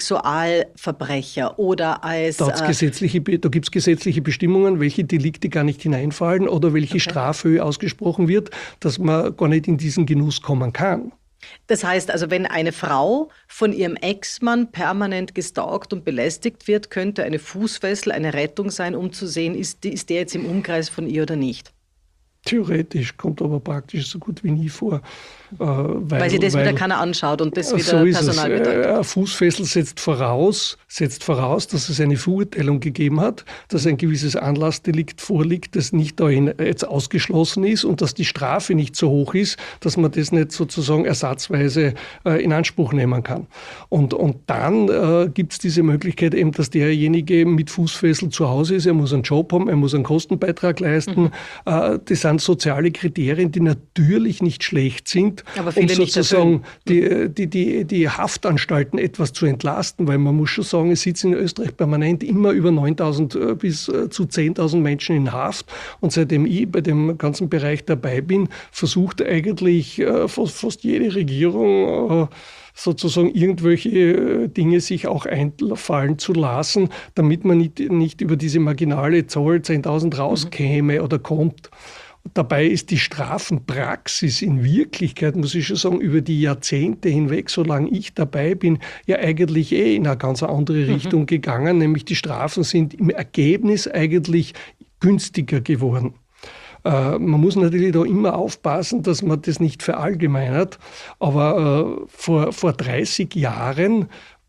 Sexualverbrecher oder als... Da, äh, gesetzliche, da gibt es gesetzliche Bestimmungen, welche Delikte gar nicht hineinfallen oder welche okay. Strafhöhe ausgesprochen wird, dass man gar nicht in diesen Genuss kommen kann. Das heißt also, wenn eine Frau von ihrem Ex-Mann permanent gestalkt und belästigt wird, könnte eine Fußfessel eine Rettung sein, um zu sehen, ist, ist der jetzt im Umkreis von ihr oder nicht? Theoretisch, kommt aber praktisch so gut wie nie vor. Äh, weil, weil sich das weil, wieder keiner anschaut und das wieder so Personal es. bedeutet. Ein Fußfessel setzt voraus, setzt voraus, dass es eine Verurteilung gegeben hat, dass ein gewisses Anlassdelikt vorliegt, das nicht dahin jetzt ausgeschlossen ist und dass die Strafe nicht so hoch ist, dass man das nicht sozusagen ersatzweise äh, in Anspruch nehmen kann. Und, und dann äh, gibt es diese Möglichkeit eben, dass derjenige mit Fußfessel zu Hause ist, er muss einen Job haben, er muss einen Kostenbeitrag leisten. Mhm. Äh, das sind soziale Kriterien, die natürlich nicht schlecht sind, aber viele um sozusagen die, die, die, die Haftanstalten etwas zu entlasten, weil man muss schon sagen, es sitzen in Österreich permanent immer über neuntausend bis zu zehntausend Menschen in Haft und seitdem ich bei dem ganzen Bereich dabei bin, versucht eigentlich fast, fast jede Regierung sozusagen irgendwelche Dinge sich auch einfallen zu lassen, damit man nicht, nicht über diese marginale Zahl zehntausend rauskäme mhm. oder kommt. Dabei ist die Strafenpraxis in Wirklichkeit, muss ich schon sagen, über die Jahrzehnte hinweg, solange ich dabei bin, ja eigentlich eh in eine ganz andere Richtung mhm. gegangen, nämlich die Strafen sind im Ergebnis eigentlich günstiger geworden. Äh, man muss natürlich da immer aufpassen, dass man das nicht verallgemeinert, aber äh, vor, vor dreißig Jahren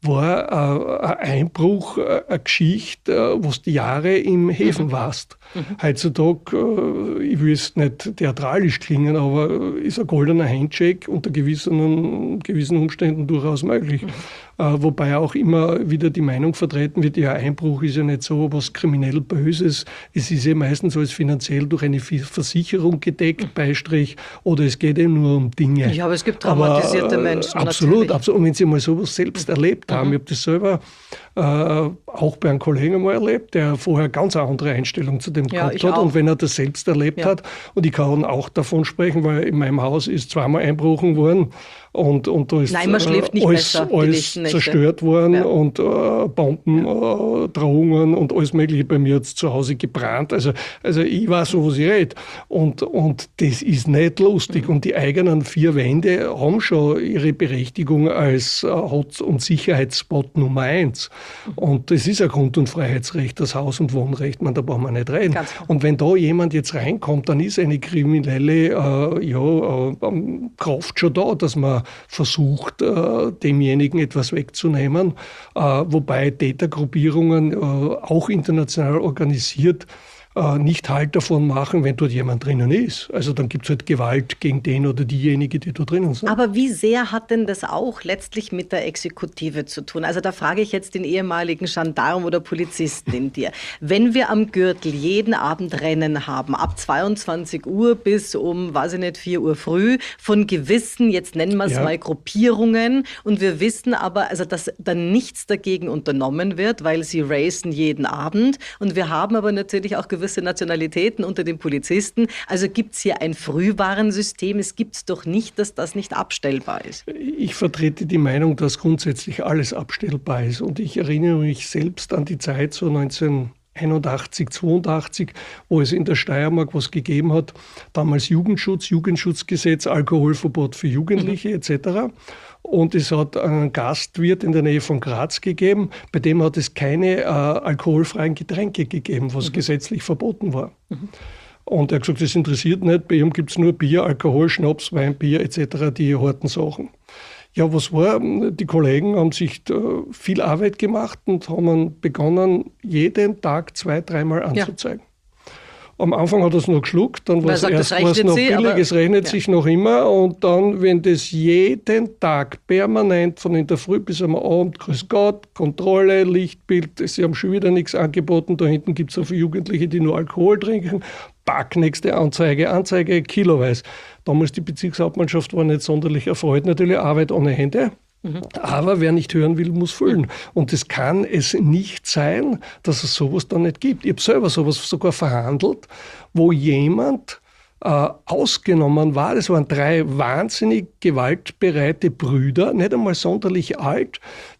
war äh, ein Einbruch, äh, eine Geschichte, äh, wo du die Jahre im Häfen warst. Mhm. Heutzutage, äh, ich will es nicht theatralisch klingen, aber äh, ist ein goldener Handshake unter gewissen, gewissen Umständen durchaus möglich. Mhm. Äh, wobei auch immer wieder die Meinung vertreten wird, ja, Einbruch ist ja nicht so was kriminell Böses. Es ist ja meistens alles finanziell durch eine Versicherung gedeckt, mhm. Beistrich, oder es geht ja nur um Dinge. Ja, aber es gibt traumatisierte aber, äh, Menschen. Absolut, absolut. Und wenn Sie mal sowas selbst mhm. erlebt haben, mhm. ich habe das selber äh, auch bei einem Kollegen einmal erlebt, der vorher ganz eine andere Einstellung zu dem ja, gehabt hat. Auch. Und wenn er das selbst erlebt ja. hat, und ich kann auch davon sprechen, weil in meinem Haus ist zweimal einbrochen worden, Und, und da ist Nein, man schläft nicht alles, besser, alles zerstört worden ja. und äh, Bomben, ja. äh, Drohungen und alles Mögliche bei mir zu Hause gebrannt. Also, also ich weiß so, was ich rede. Und, und das ist nicht lustig. Mhm. Und die eigenen vier Wände haben schon ihre Berechtigung als äh, Hot- und Sicherheitsspot Nummer eins. Mhm. Und das ist ein Grund- und Freiheitsrecht, das Haus- und Wohnrecht. Man, da brauchen wir nicht reden. Und wenn da jemand jetzt reinkommt, dann ist eine kriminelle äh, ja, äh, Kraft schon da, dass man versucht, äh, demjenigen etwas wegzunehmen, äh, wobei Tätergruppierungen, äh, auch international organisiert, äh, nicht Halt davon machen, wenn dort jemand drinnen ist. Also dann gibt es halt Gewalt gegen den oder diejenige, die da drinnen sind. Aber wie sehr hat denn das auch letztlich mit der Exekutive zu tun? Also da frage ich jetzt den ehemaligen Gendarm oder Polizisten in dir. Wenn wir am Gürtel jeden Abend Rennen haben, ab zweiundzwanzig Uhr bis um, weiß ich nicht, vier Uhr früh, von gewissen, jetzt nennen wir es ja. mal Gruppierungen, und wir wissen aber, also dass dann nichts dagegen unternommen wird, weil sie racen jeden Abend, und wir haben aber natürlich auch gewisse Nationalitäten unter den Polizisten. Also gibt es hier ein Frühwarnsystem. Es gibt es doch nicht, dass das nicht abstellbar ist. Ich vertrete die Meinung, dass grundsätzlich alles abstellbar ist. Und ich erinnere mich selbst an die Zeit so neunzehnhunderteinundachtzig, zweiundachtzig, wo es in der Steiermark was gegeben hat. Damals Jugendschutz, Jugendschutzgesetz, Alkoholverbot für Jugendliche mhm. et cetera. Und es hat einen Gastwirt in der Nähe von Graz gegeben, bei dem hat es keine äh, alkoholfreien Getränke gegeben, was mhm. gesetzlich verboten war. Mhm. Und er hat gesagt, das interessiert nicht, bei ihm gibt es nur Bier, Alkohol, Schnaps, Wein, Bier et cetera, die harten Sachen. Ja, was war? Die Kollegen haben sich äh, viel Arbeit gemacht und haben begonnen, jeden Tag zwei, dreimal anzuzeigen. Ja. Am Anfang hat er es noch geschluckt, dann war es erst war's noch sie, billig, aber, es rechnet ja. sich noch immer. Und dann, wenn das jeden Tag permanent von in der Früh bis am Abend, grüß Gott, Kontrolle, Lichtbild, sie haben schon wieder nichts angeboten, da hinten gibt es so viele Jugendliche, die nur Alkohol trinken, pack, nächste Anzeige, Anzeige, kiloweise. Damals die Bezirkshauptmannschaft war nicht sonderlich erfreut, natürlich Arbeit ohne Hände. Mhm. Aber wer nicht hören will, muss fühlen. Und es kann es nicht sein, dass es sowas dann nicht gibt. Ich habe selber sowas sogar verhandelt, wo jemand äh, ausgenommen war. Das waren drei wahnsinnig gewaltbereite Brüder, nicht einmal sonderlich alt,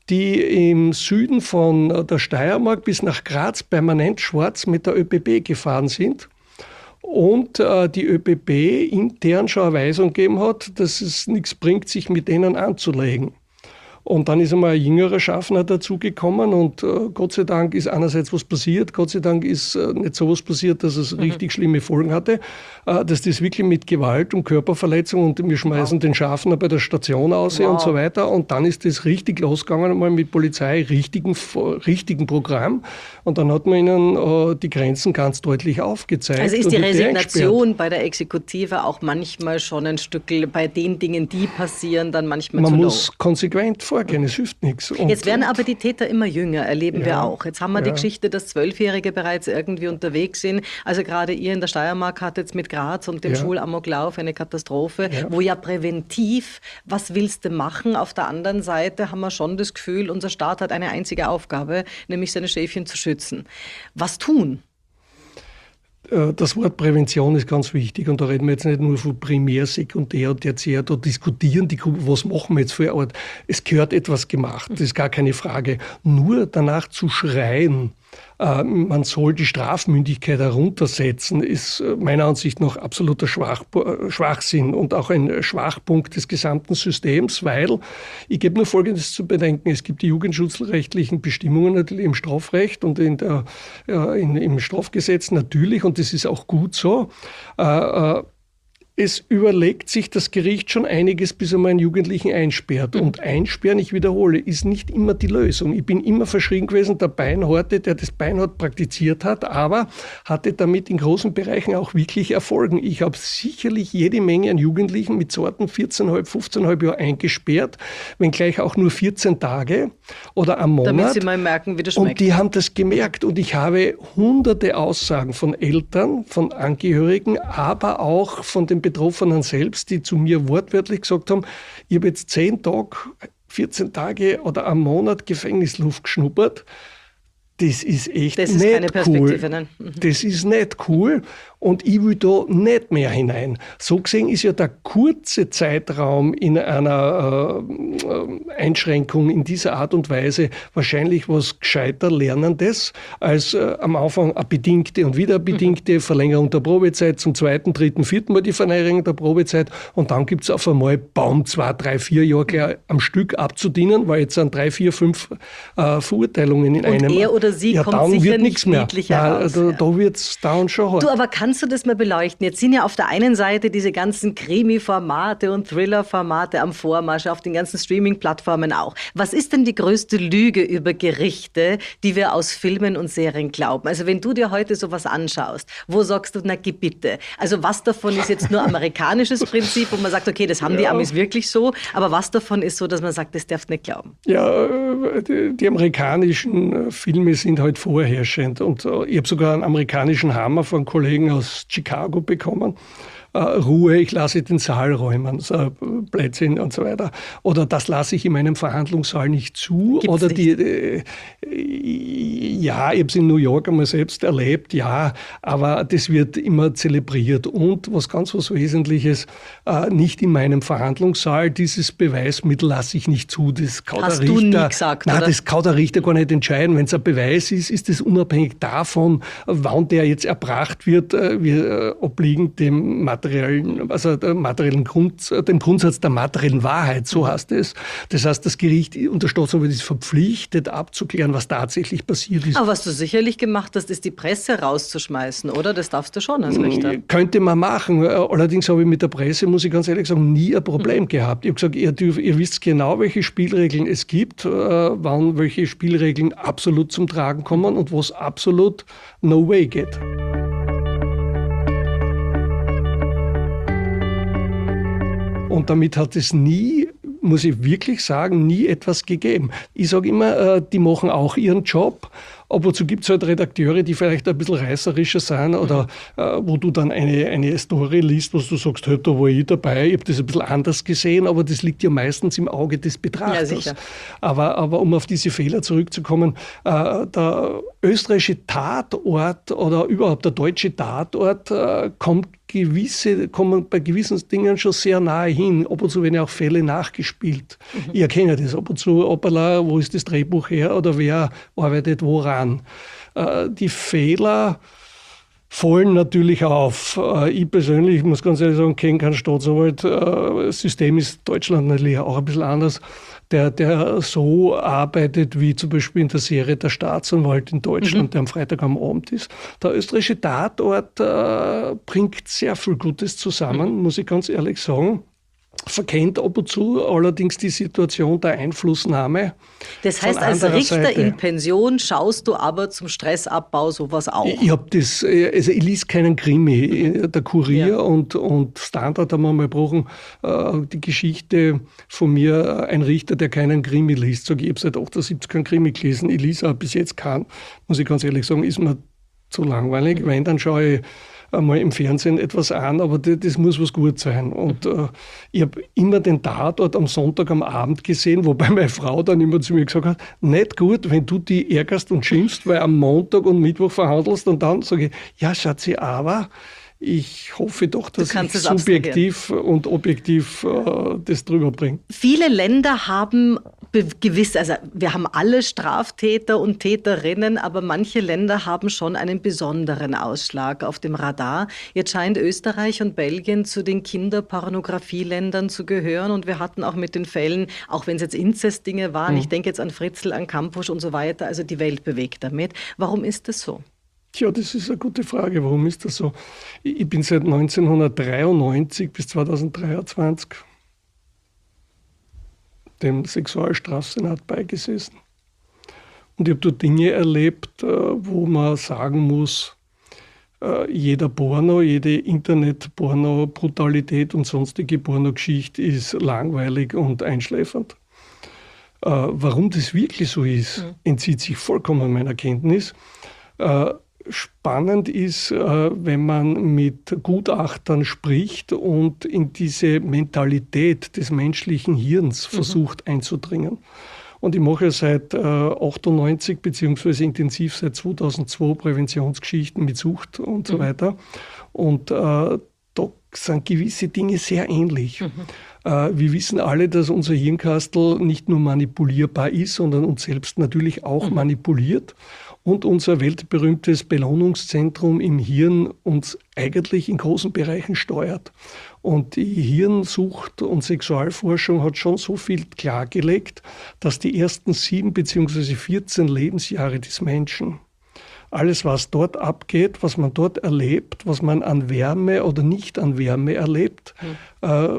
die im Süden von der Steiermark bis nach Graz permanent schwarz mit der ÖBB gefahren sind. Und äh, die ÖBB intern schon eine Weisung gegeben hat, dass es nichts bringt, sich mit denen anzulegen. Und dann ist einmal ein jüngerer Schaffner dazugekommen und äh, Gott sei Dank ist einerseits was passiert, Gott sei Dank ist äh, nicht sowas passiert, dass es mhm. richtig schlimme Folgen hatte, äh, dass das wirklich mit Gewalt und Körperverletzung und wir schmeißen wow. den Schaffner bei der Station aus wow. und so weiter, und dann ist das richtig losgegangen, einmal mit Polizei, richtigen, richtigen Programm, und dann hat man ihnen äh, die Grenzen ganz deutlich aufgezeigt. Also ist die Resignation bei der Exekutive auch manchmal schon ein Stück bei den Dingen, die passieren, dann manchmal man zu low? Man muss konsequent vorgehen, es hilft nichts. Und, Jetzt werden aber die Täter immer jünger, erleben ja, wir auch. Jetzt haben wir ja. die Geschichte, dass Zwölfjährige bereits irgendwie unterwegs sind. Also gerade ihr in der Steiermark hattet jetzt mit Graz und dem ja. Schulamoklauf eine Katastrophe, ja. wo ja präventiv, was willst du machen? Auf der anderen Seite haben wir schon das Gefühl, unser Staat hat eine einzige Aufgabe, nämlich seine Schäfchen zu schützen. Was tun? Das Wort Prävention ist ganz wichtig, und da reden wir jetzt nicht nur von Primär, Sekundär und Tertiär, da diskutieren die Gruppen, was machen wir jetzt für eine Art. Es gehört etwas gemacht, das ist gar keine Frage. Nur danach zu schreien, äh, man soll die Strafmündigkeit heruntersetzen, ist meiner Ansicht nach absoluter Schwach, Schwachsinn und auch ein Schwachpunkt des gesamten Systems, weil, ich gebe nur Folgendes zu bedenken, es gibt die jugendschutzrechtlichen Bestimmungen natürlich im Strafrecht und in der, äh, in, im Strafgesetz natürlich, und das ist auch gut so. Äh, äh, Es überlegt sich das Gericht schon einiges, bis er mal einen Jugendlichen einsperrt. Und einsperren, ich wiederhole, ist nicht immer die Lösung. Ich bin immer verschrien gewesen, der Beinhorte, der das Beinhort praktiziert hat, aber hatte damit in großen Bereichen auch wirklich Erfolgen. Ich habe sicherlich jede Menge an Jugendlichen mit Sorten vierzehn Komma fünf, fünfzehn Komma fünf Jahre eingesperrt, wenngleich auch nur vierzehn Tage oder am Monat. Damit sie mal merken, wie das schmeckt. Und die haben das gemerkt. Und ich habe hunderte Aussagen von Eltern, von Angehörigen, aber auch von den Betroffenen selbst, die zu mir wortwörtlich gesagt haben, ich habe jetzt zehn Tage, vierzehn Tage oder einen Monat Gefängnisluft geschnuppert. Das ist echt das ist nicht keine Perspektive, cool. Nein. Mhm. Das ist nicht cool und ich will da nicht mehr hinein. So gesehen ist ja der kurze Zeitraum in einer äh, Einschränkung in dieser Art und Weise wahrscheinlich was gescheiter Lernendes als äh, am Anfang eine bedingte und wieder eine bedingte mhm. Verlängerung der Probezeit, zum zweiten, dritten, vierten Mal die Verlängerung der Probezeit und dann gibt es auf einmal Baum zwei, drei, vier Jahre gleich am Stück abzudienen, weil jetzt sind drei, vier, fünf äh, Verurteilungen in und einem... Er oder sie ja, kommt dann sicher wird nicht mehr. niedlicher Nein, raus. Da, Ja. da wird es down schon hart. Du, aber kannst du das mal beleuchten? Jetzt sind ja auf der einen Seite diese ganzen Krimi-Formate und Thriller-Formate am Vormarsch, auf den ganzen Streaming-Plattformen auch. Was ist denn die größte Lüge über Gerichte, die wir aus Filmen und Serien glauben? Also wenn du dir heute sowas anschaust, wo sagst du, na gib bitte? Also was davon ist jetzt nur amerikanisches Prinzip, wo man sagt, okay, das haben ja. die Amis wirklich so, aber was davon ist so, dass man sagt, das darfst du nicht glauben? Ja, die, die amerikanischen Filme sind halt vorherrschend und ich habe sogar einen amerikanischen Hammer von Kollegen aus Chicago bekommen. Uh, Ruhe, ich lasse den Saal räumen, so Blödsinn und so weiter. Oder das lasse ich in meinem Verhandlungssaal nicht zu. Gibt's Oder nicht. die, äh, ja, ich habe es in New York einmal selbst erlebt, ja, aber das wird immer zelebriert. Und was ganz was Wesentliches, äh, nicht in meinem Verhandlungssaal, dieses Beweismittel lasse ich nicht zu. Das kann Hast der du Richter, nie gesagt, nein, oder? das kann der Richter gar nicht entscheiden. Wenn es ein Beweis ist, ist es unabhängig davon, wann der jetzt erbracht wird, äh, wir, äh, obliegend dem Material. Also der materiellen Grund, dem Grundsatz der materiellen Wahrheit, so heißt es. Das heißt, das Gericht und der Staatsanwalt ist verpflichtet, abzuklären, was tatsächlich passiert ist. Aber was du sicherlich gemacht hast, ist die Presse rauszuschmeißen, oder? Das darfst du schon als Richter. Könnte man machen. Allerdings habe ich mit der Presse, muss ich ganz ehrlich sagen, nie ein Problem mhm. gehabt. Ich habe gesagt, ihr, dürft, ihr wisst genau, welche Spielregeln es gibt, wann welche Spielregeln absolut zum Tragen kommen und wo es absolut no way geht. Und damit hat es nie, muss ich wirklich sagen, nie etwas gegeben. Ich sage immer, die machen auch ihren Job. Ab und zu gibt es halt Redakteure, die vielleicht ein bisschen reißerischer sind oder mhm. äh, wo du dann eine, eine Story liest, was du sagst, hey, da war ich dabei, ich habe das ein bisschen anders gesehen, aber das liegt ja meistens im Auge des Betrachters. Ja, sicher. Aber, aber um auf diese Fehler zurückzukommen, äh, der österreichische Tatort oder überhaupt der deutsche Tatort äh, kommt gewisse, kommen bei gewissen Dingen schon sehr nahe hin. Ab und zu werden ja auch Fälle nachgespielt. Mhm. Ich erkenne das ab und zu, opala, wo ist das Drehbuch her oder wer arbeitet woran. Äh, die Fehler fallen natürlich auf. Äh, ich persönlich muss ganz ehrlich sagen, kenne keinen Staatsanwalt. Äh, das System ist in Deutschland natürlich auch ein bisschen anders. Der, der so arbeitet, wie zum Beispiel in der Serie Der Staatsanwalt in Deutschland, mhm. der am Freitag am Abend ist. Der österreichische Tatort äh, bringt sehr viel Gutes zusammen, mhm. muss ich ganz ehrlich sagen. Verkennt ab und zu allerdings die Situation der Einflussnahme. Das heißt, als Richter Seite. In Pension schaust du aber zum Stressabbau sowas auch? Ich, ich habe das, also ich lese keinen Krimi. Der Kurier ja. und, und Standard haben wir mal gebrochen, äh, die Geschichte von mir, ein Richter, der keinen Krimi liest. Sag ich, ich habe seit achtundsiebzig keinen Krimi gelesen. Ich lese auch bis jetzt keinen, muss ich ganz ehrlich sagen, ist mir zu langweilig. Mhm. Wenn, dann schaue ich einmal im Fernsehen etwas an, aber das, das muss was gut sein. Und äh, ich habe immer den Tatort am Sonntag am Abend gesehen, wobei meine Frau dann immer zu mir gesagt hat, nicht gut, wenn du die ärgerst und schimpfst, weil am Montag und Mittwoch verhandelst und dann sage ich, ja Schatzi, aber ich hoffe doch, dass ich subjektiv und objektiv äh, das drüber bringe. Viele Länder haben gewiss, also wir haben alle Straftäter und Täterinnen, aber manche Länder haben schon einen besonderen Ausschlag auf dem Radar. Jetzt scheint Österreich und Belgien zu den Kinderpornografieländern zu gehören und wir hatten auch mit den Fällen, auch wenn es jetzt Inzestdinge waren, mhm. ich denke jetzt an Fritzl, an Kampusch und so weiter, also die Welt bewegt damit. Warum ist das so? Tja, das ist eine gute Frage. Warum ist das so? Ich bin seit neunzehnhundertdreiundneunzig bis zweitausenddreiundzwanzig dem Sexualstrafsenat beigesessen. Und ich habe dort Dinge erlebt, wo man sagen muss, jeder Porno, jede Internet-Porno-Brutalität und sonstige Pornogeschichte ist langweilig und einschläfernd. Warum das wirklich so ist, entzieht sich vollkommen meiner Kenntnis. Spannend ist, wenn man mit Gutachtern spricht und in diese Mentalität des menschlichen Hirns versucht mhm. einzudringen. Und ich mache seit achtundneunzig beziehungsweise intensiv seit zweitausendzwei Präventionsgeschichten mit Sucht und so mhm. weiter. Und äh, da sind gewisse Dinge sehr ähnlich. Mhm. Äh, wir wissen alle, dass unser Hirnkastel nicht nur manipulierbar ist, sondern uns selbst natürlich auch mhm. manipuliert. Und unser weltberühmtes Belohnungszentrum im Hirn uns eigentlich in großen Bereichen steuert. Und die Hirnsucht- und Sexualforschung hat schon so viel klargelegt, dass die ersten sieben beziehungsweise vierzehn Lebensjahre des Menschen, alles, was dort abgeht, was man dort erlebt, was man an Wärme oder nicht an Wärme erlebt, mhm. äh,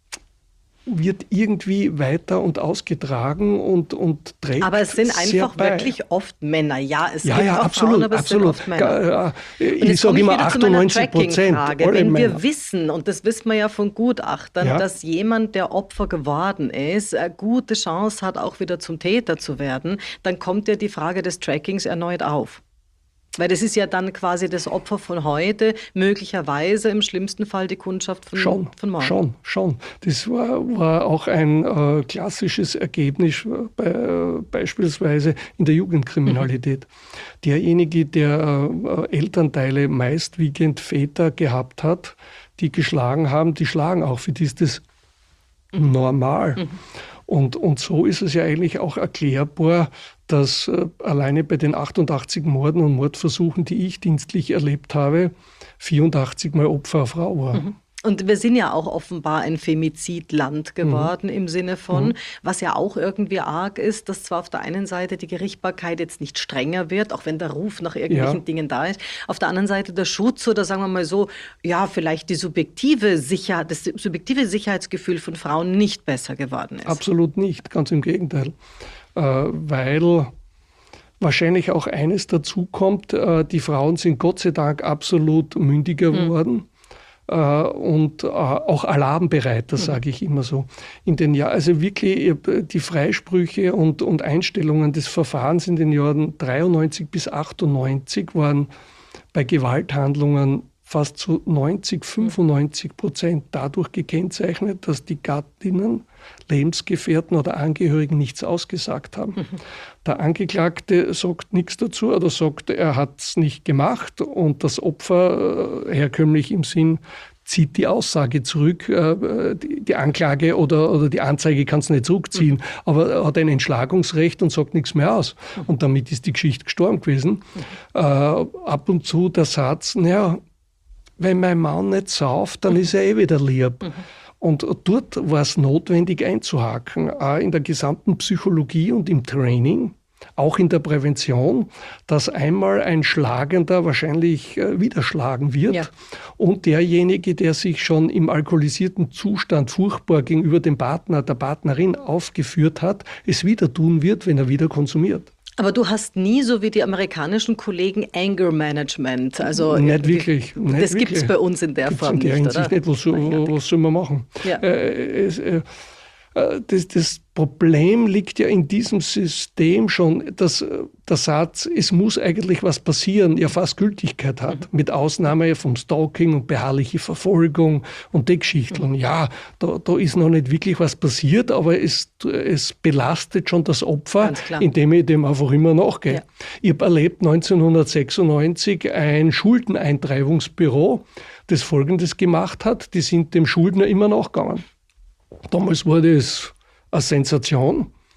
wird irgendwie weiter und ausgetragen und, und trägt. Aber es sind einfach bei. wirklich oft Männer. Ja, es ja, gibt ja, auch absolut, Frauen, aber es absolut. sind oft Männer. Ich sage immer achtundneunzig Prozent. Wenn wir Männer. wissen, und das wissen wir ja von Gutachtern, ja. dass jemand, der Opfer geworden ist, eine gute Chance hat, auch wieder zum Täter zu werden, dann kommt ja die Frage des Trackings erneut auf. Weil das ist ja dann quasi das Opfer von heute, möglicherweise im schlimmsten Fall die Kundschaft von, schon, von morgen. Schon, schon. Das war, war auch ein äh, klassisches Ergebnis bei, äh, beispielsweise in der Jugendkriminalität. Mhm. Derjenige, der äh, Elternteile, meist wiegend Väter gehabt hat, die geschlagen haben, die schlagen auch. Für die ist das mhm. normal. Mhm. Und, und so ist es ja eigentlich auch erklärbar, dass äh, alleine bei den achtundachtzig Morden und Mordversuchen, die ich dienstlich erlebt habe, vierundachtzig Mal Opfer eine Frau war. Mhm. Und wir sind ja auch offenbar ein Femizidland geworden mhm. im Sinne von, mhm. was ja auch irgendwie arg ist, dass zwar auf der einen Seite die Gerichtsbarkeit jetzt nicht strenger wird, auch wenn der Ruf nach irgendwelchen ja. Dingen da ist, auf der anderen Seite der Schutz oder sagen wir mal so, ja, vielleicht die subjektive Sicherheit, das subjektive Sicherheitsgefühl von Frauen nicht besser geworden ist. Absolut nicht, ganz im Gegenteil. Äh, weil wahrscheinlich auch eines dazu kommt, äh, die Frauen sind Gott sei Dank absolut mündiger geworden. Mhm. Und auch alarmbereit, das sage ich immer so. In den Jahren, also wirklich die Freisprüche und, und Einstellungen des Verfahrens in den Jahren dreiundneunzig bis achtundneunzig waren bei Gewalthandlungen fast zu neunzig, fünfundneunzig Prozent dadurch gekennzeichnet, dass die Gattinnen, Lebensgefährten oder Angehörigen nichts ausgesagt haben. Mhm. Der Angeklagte sagt nichts dazu oder sagt, er hat es nicht gemacht und das Opfer, herkömmlich im Sinn, zieht die Aussage zurück. Die Anklage oder, oder die Anzeige kann es nicht zurückziehen, mhm. aber er hat ein Entschlagungsrecht und sagt nichts mehr aus. Mhm. Und damit ist die Geschichte gestorben gewesen. Mhm. Äh, ab und zu der Satz, naja, wenn mein Mann nicht sauft, dann mhm. ist er eh wieder lieb. Mhm. Und dort war es notwendig einzuhaken, auch in der gesamten Psychologie und im Training, auch in der Prävention, dass einmal ein Schlagender wahrscheinlich wieder schlagen wird ja. und derjenige, der sich schon im alkoholisierten Zustand furchtbar gegenüber dem Partner, der Partnerin aufgeführt hat, es wieder tun wird, wenn er wieder konsumiert. Aber du hast nie, so wie die amerikanischen Kollegen, Anger Management. Also nicht wirklich. Nicht das gibt es bei uns in der gibt's Form in der nicht, Hinsicht oder? Nicht. Was, was soll man machen? Ja. Äh, es, äh, das, das Problem liegt ja in diesem System schon, dass der Satz, es muss eigentlich was passieren, ja fast Gültigkeit hat. Mhm. Mit Ausnahme vom Stalking und beharrliche Verfolgung und die Geschichten. Mhm. Ja, da, da ist noch nicht wirklich was passiert, aber es, es belastet schon das Opfer, indem ich dem einfach immer nachgehe. Ja. Ich habe erlebt neunzehnhundertsechsundneunzig ein Schuldeneintreibungsbüro, das Folgendes gemacht hat, die sind dem Schuldner immer nachgegangen. Damals war das eine Sensation,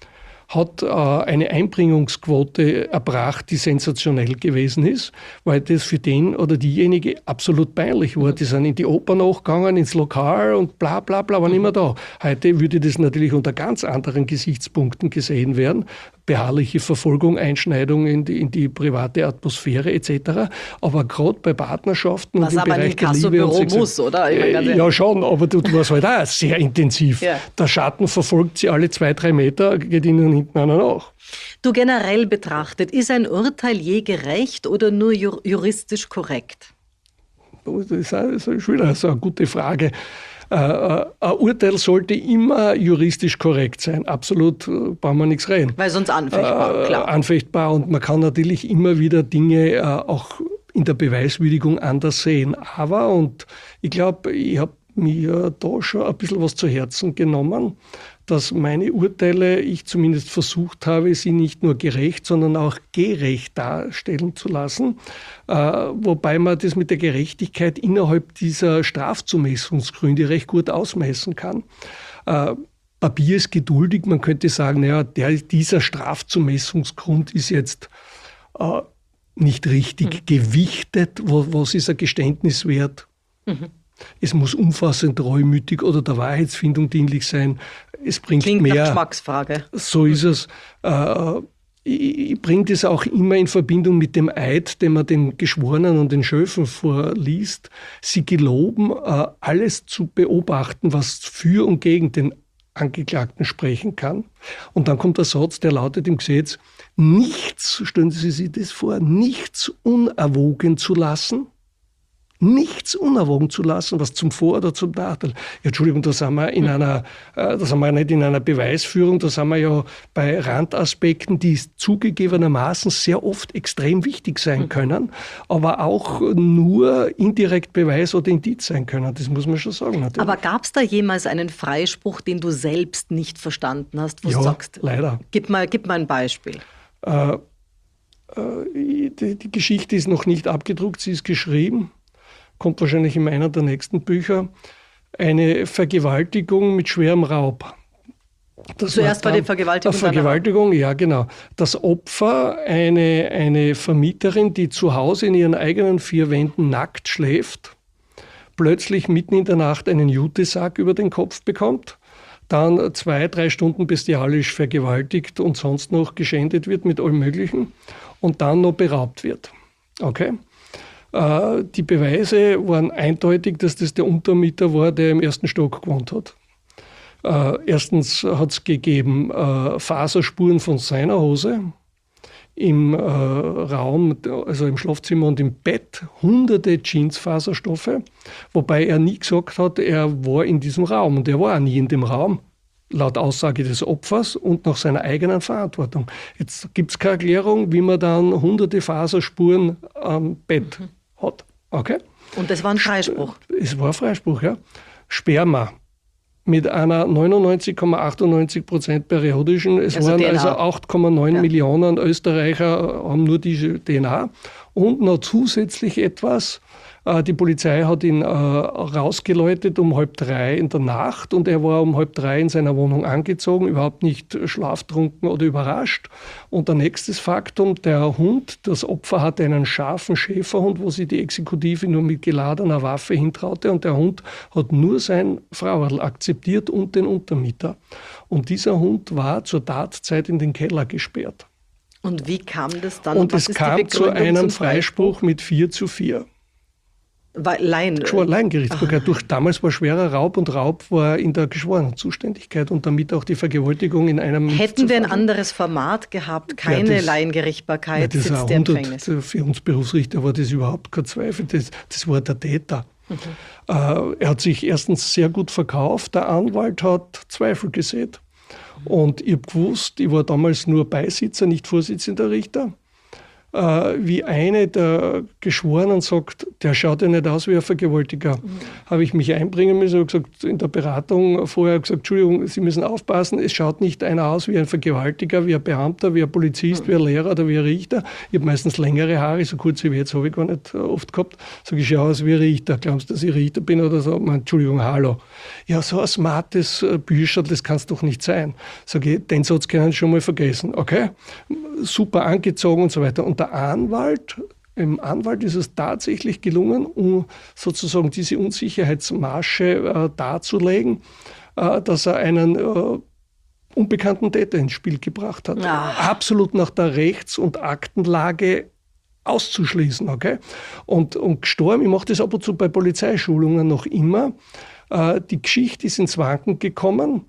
hat äh, eine Einbringungsquote erbracht, die sensationell gewesen ist, weil das für den oder diejenige absolut peinlich war. Die sind in die Oper nachgegangen, ins Lokal und bla bla bla, waren immer da. Heute würde das natürlich unter ganz anderen Gesichtspunkten gesehen werden. Beharrliche Verfolgung, Einschneidung in die, in die private Atmosphäre et cetera. Aber gerade bei Partnerschaften was und im aber Bereich ein der Liebe Inkassobüro und Sex- muss, oder? Ich meine, ganz Äh, ja schon, aber du, du warst halt auch sehr intensiv. Ja. Der Schatten verfolgt sie alle zwei, drei Meter, geht ihnen hinten einer nach. Du, generell betrachtet, ist ein Urteil je gerecht oder nur jur- juristisch korrekt? Das ist, auch, das ist schon wieder so eine gute Frage. Äh, ein Urteil sollte immer juristisch korrekt sein. Absolut, äh, brauchen wir nichts reden. Weil sonst anfechtbar, Äh, klar. Anfechtbar, und man kann natürlich immer wieder Dinge äh, auch in der Beweiswürdigung anders sehen. Aber, und ich glaube, ich habe mir da schon ein bisschen was zu Herzen genommen, dass meine Urteile, ich zumindest versucht habe, sie nicht nur gerecht, sondern auch gerecht darstellen zu lassen. Äh, wobei man das mit der Gerechtigkeit innerhalb dieser Strafzumessungsgründe recht gut ausmessen kann. Äh, Papier ist geduldig, man könnte sagen, naja, der, dieser Strafzumessungsgrund ist jetzt äh, nicht richtig mhm. gewichtet. Was ist ein Geständniswert? Mhm. Es muss umfassend, reumütig oder der Wahrheitsfindung dienlich sein. Es bringt Klingt mehr. nach Geschmacksfrage. So ist es. Äh, ich, ich bringe das auch immer in Verbindung mit dem Eid, den man den Geschworenen und den Schöfen vorliest. Sie geloben, äh, alles zu beobachten, was für und gegen den Angeklagten sprechen kann. Und dann kommt der Satz, der lautet im Gesetz: Nichts, stellen Sie sich das vor, nichts unerwogen zu lassen. Nichts unerwogen zu lassen, was zum Vor- oder zum Nachteil. Ja, Entschuldigung, da sind wir in einer, äh, da sind wir nicht in einer Beweisführung, da sind wir ja bei Randaspekten, die zugegebenermaßen sehr oft extrem wichtig sein können, aber auch nur indirekt Beweis oder Indiz sein können. Das muss man schon sagen. Natürlich. Aber gab es da jemals einen Freispruch, den du selbst nicht verstanden hast, wo ja, du sagst? Leider. Gib mal, gib mal ein Beispiel. Äh, äh, die, die Geschichte ist noch nicht abgedruckt, sie ist geschrieben. Kommt wahrscheinlich in einer der nächsten Bücher, eine Vergewaltigung mit schwerem Raub. Das Zuerst war, war die Vergewaltigung. Eine Vergewaltigung, ja genau. Das Opfer, eine, eine Vermieterin, die zu Hause in ihren eigenen vier Wänden nackt schläft, plötzlich mitten in der Nacht einen Jutesack über den Kopf bekommt, dann zwei, drei Stunden bestialisch vergewaltigt und sonst noch geschändet wird mit allem Möglichen und dann noch beraubt wird. Okay? Die Beweise waren eindeutig, dass das der Untermieter war, der im ersten Stock gewohnt hat. Erstens hat es gegeben Faserspuren von seiner Hose im Raum, also im Schlafzimmer und im Bett, hunderte Jeansfaserstoffe, wobei er nie gesagt hat, er war in diesem Raum, und er war auch nie in dem Raum, laut Aussage des Opfers und nach seiner eigenen Verantwortung. Jetzt gibt es keine Erklärung, wie man dann hunderte Faserspuren am Bett mhm. hat. Okay? Und das war ein Freispruch? Es war ein Freispruch, ja. Sperma mit einer neunundneunzig Komma achtundneunzig Prozent periodischen. Es also waren D N A. Also acht Komma neun ja. Millionen Österreicher haben nur diese D N A. Und noch zusätzlich etwas, die Polizei hat ihn äh, rausgeläutet um halb drei in der Nacht, und er war um halb drei in seiner Wohnung angezogen, überhaupt nicht schlaftrunken oder überrascht. Und der nächste Faktum, der Hund, das Opfer hatte einen scharfen Schäferhund, wo sie die Exekutive nur mit geladener Waffe hintraute, und der Hund hat nur sein Frauerl akzeptiert und den Untermieter. Und dieser Hund war zur Tatzeit in den Keller gesperrt. Und wie kam das dann? Und Was es kam zu einem Freispruch mit vier zu vier. Laien. Laiengerichtsbarkeit. Durch damals war schwerer Raub, und Raub war in der Geschworenenzuständigkeit und damit auch die Vergewaltigung in einem. Hätten wir ein anderes Format gehabt, keine ja, das, Laiengerichtsbarkeit, ja, sitzt der im Gefängnis. Für uns Berufsrichter war das überhaupt kein Zweifel. Das, das war der Täter. Mhm. Äh, er hat sich erstens sehr gut verkauft. Der Anwalt hat Zweifel gesät. Mhm. Und ich habe gewusst, ich war damals nur Beisitzer, nicht Vorsitzender Richter. äh, wie eine der Geschworenen sagt, der schaut ja nicht aus wie ein Vergewaltiger. Mhm. Habe ich mich einbringen müssen, habe gesagt, in der Beratung vorher gesagt, Entschuldigung, Sie müssen aufpassen, es schaut nicht einer aus wie ein Vergewaltiger, wie ein Beamter, wie ein Polizist, mhm. wie ein Lehrer oder wie ein Richter. Ich habe meistens längere Haare, so kurz wie jetzt habe ich gar nicht oft gehabt. Sag ich, schaue aus wie ein Richter. Glaubst du, dass ich Richter bin oder so? Man, Entschuldigung, hallo. Ja, so ein smartes Bücher, das kann es doch nicht sein. Sag ich, den Satz können Sie schon mal vergessen. Okay? Super angezogen und so weiter. Und der Anwalt, dem Anwalt ist es tatsächlich gelungen, um sozusagen diese Unsicherheitsmasche äh, darzulegen, äh, dass er einen äh, unbekannten Täter ins Spiel gebracht hat. Ja. Absolut nach der Rechts- und Aktenlage auszuschließen. Okay? Und, und gestorben, ich mache das ab und zu bei Polizeischulungen noch immer, äh, die Geschichte ist ins Wanken gekommen,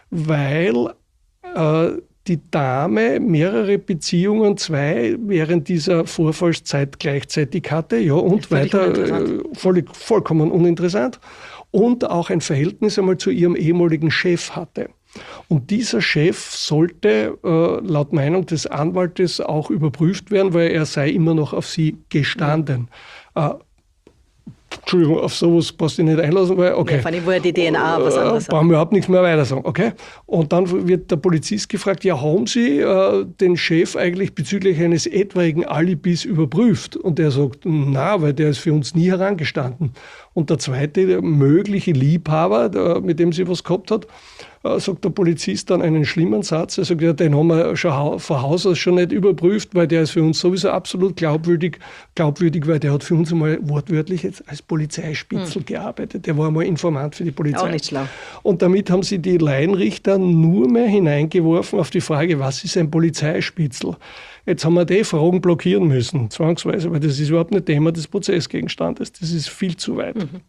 weil äh, die Dame mehrere Beziehungen, zwei während dieser Vorfallszeit gleichzeitig hatte, ja, und völlig weiter, äh, voll, vollkommen uninteressant, und auch ein Verhältnis einmal zu ihrem ehemaligen Chef hatte. Und dieser Chef sollte äh, laut Meinung des Anwaltes auch überprüft werden, weil er sei immer noch auf sie gestanden. Mhm. Äh, Entschuldigung, auf sowas passt ich nicht einlassen, weil, okay. Ja, vor allem, wo ja die D N A was anderes hat. Brauchen wir überhaupt nichts mehr weiter sagen, okay. Und dann wird der Polizist gefragt, ja, haben Sie äh, den Chef eigentlich bezüglich eines etwaigen Alibis überprüft? Und er sagt, na, weil der ist für uns nie herangestanden. Und der zweite, der mögliche Liebhaber, der, mit dem sie was gehabt hat, äh, sagt der Polizist dann einen schlimmen Satz. Er sagt, ja, den haben wir schon von Haus aus schon nicht überprüft, weil der ist für uns sowieso absolut glaubwürdig, glaubwürdig, weil der hat für uns einmal wortwörtlich jetzt als Polizeispitzel hm. gearbeitet. Der war einmal Informant für die Polizei. Auch nicht schlau. Und damit haben sie die Laienrichter nur mehr hineingeworfen auf die Frage, was ist ein Polizeispitzel? Jetzt haben wir die Fragen blockieren müssen, zwangsweise, weil das ist überhaupt nicht Thema des Prozessgegenstandes. Das ist viel zu weit. Mhm.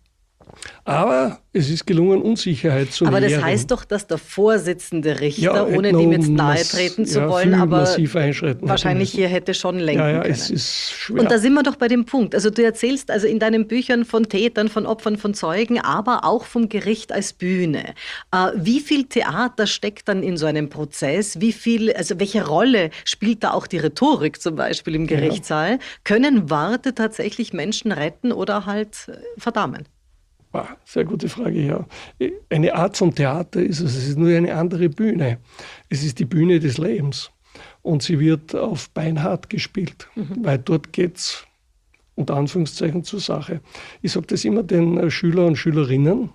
Aber es ist gelungen, Unsicherheit zu aber nähren. Das heißt doch, dass der Vorsitzende Richter, ja, ohne dem jetzt nahe treten zu ja, wollen, aber wahrscheinlich hier hätte schon lenken ja, ja, können. Es ist schwer. Und da sind wir doch bei dem Punkt. Also du erzählst also in deinen Büchern von Tätern, von Opfern, von Zeugen, aber auch vom Gericht als Bühne. Äh, wie viel Theater steckt dann in so einem Prozess? Wie viel, also welche Rolle spielt da auch die Rhetorik zum Beispiel im Gerichtssaal? Ja. Können Worte tatsächlich Menschen retten oder halt verdammen? Sehr gute Frage, ja. Eine Art von Theater ist es, es ist nur eine andere Bühne. Es ist die Bühne des Lebens und sie wird auf beinhart gespielt, mhm. weil dort geht es unter Anführungszeichen zur Sache. Ich sage das immer den Schülern und Schülerinnen,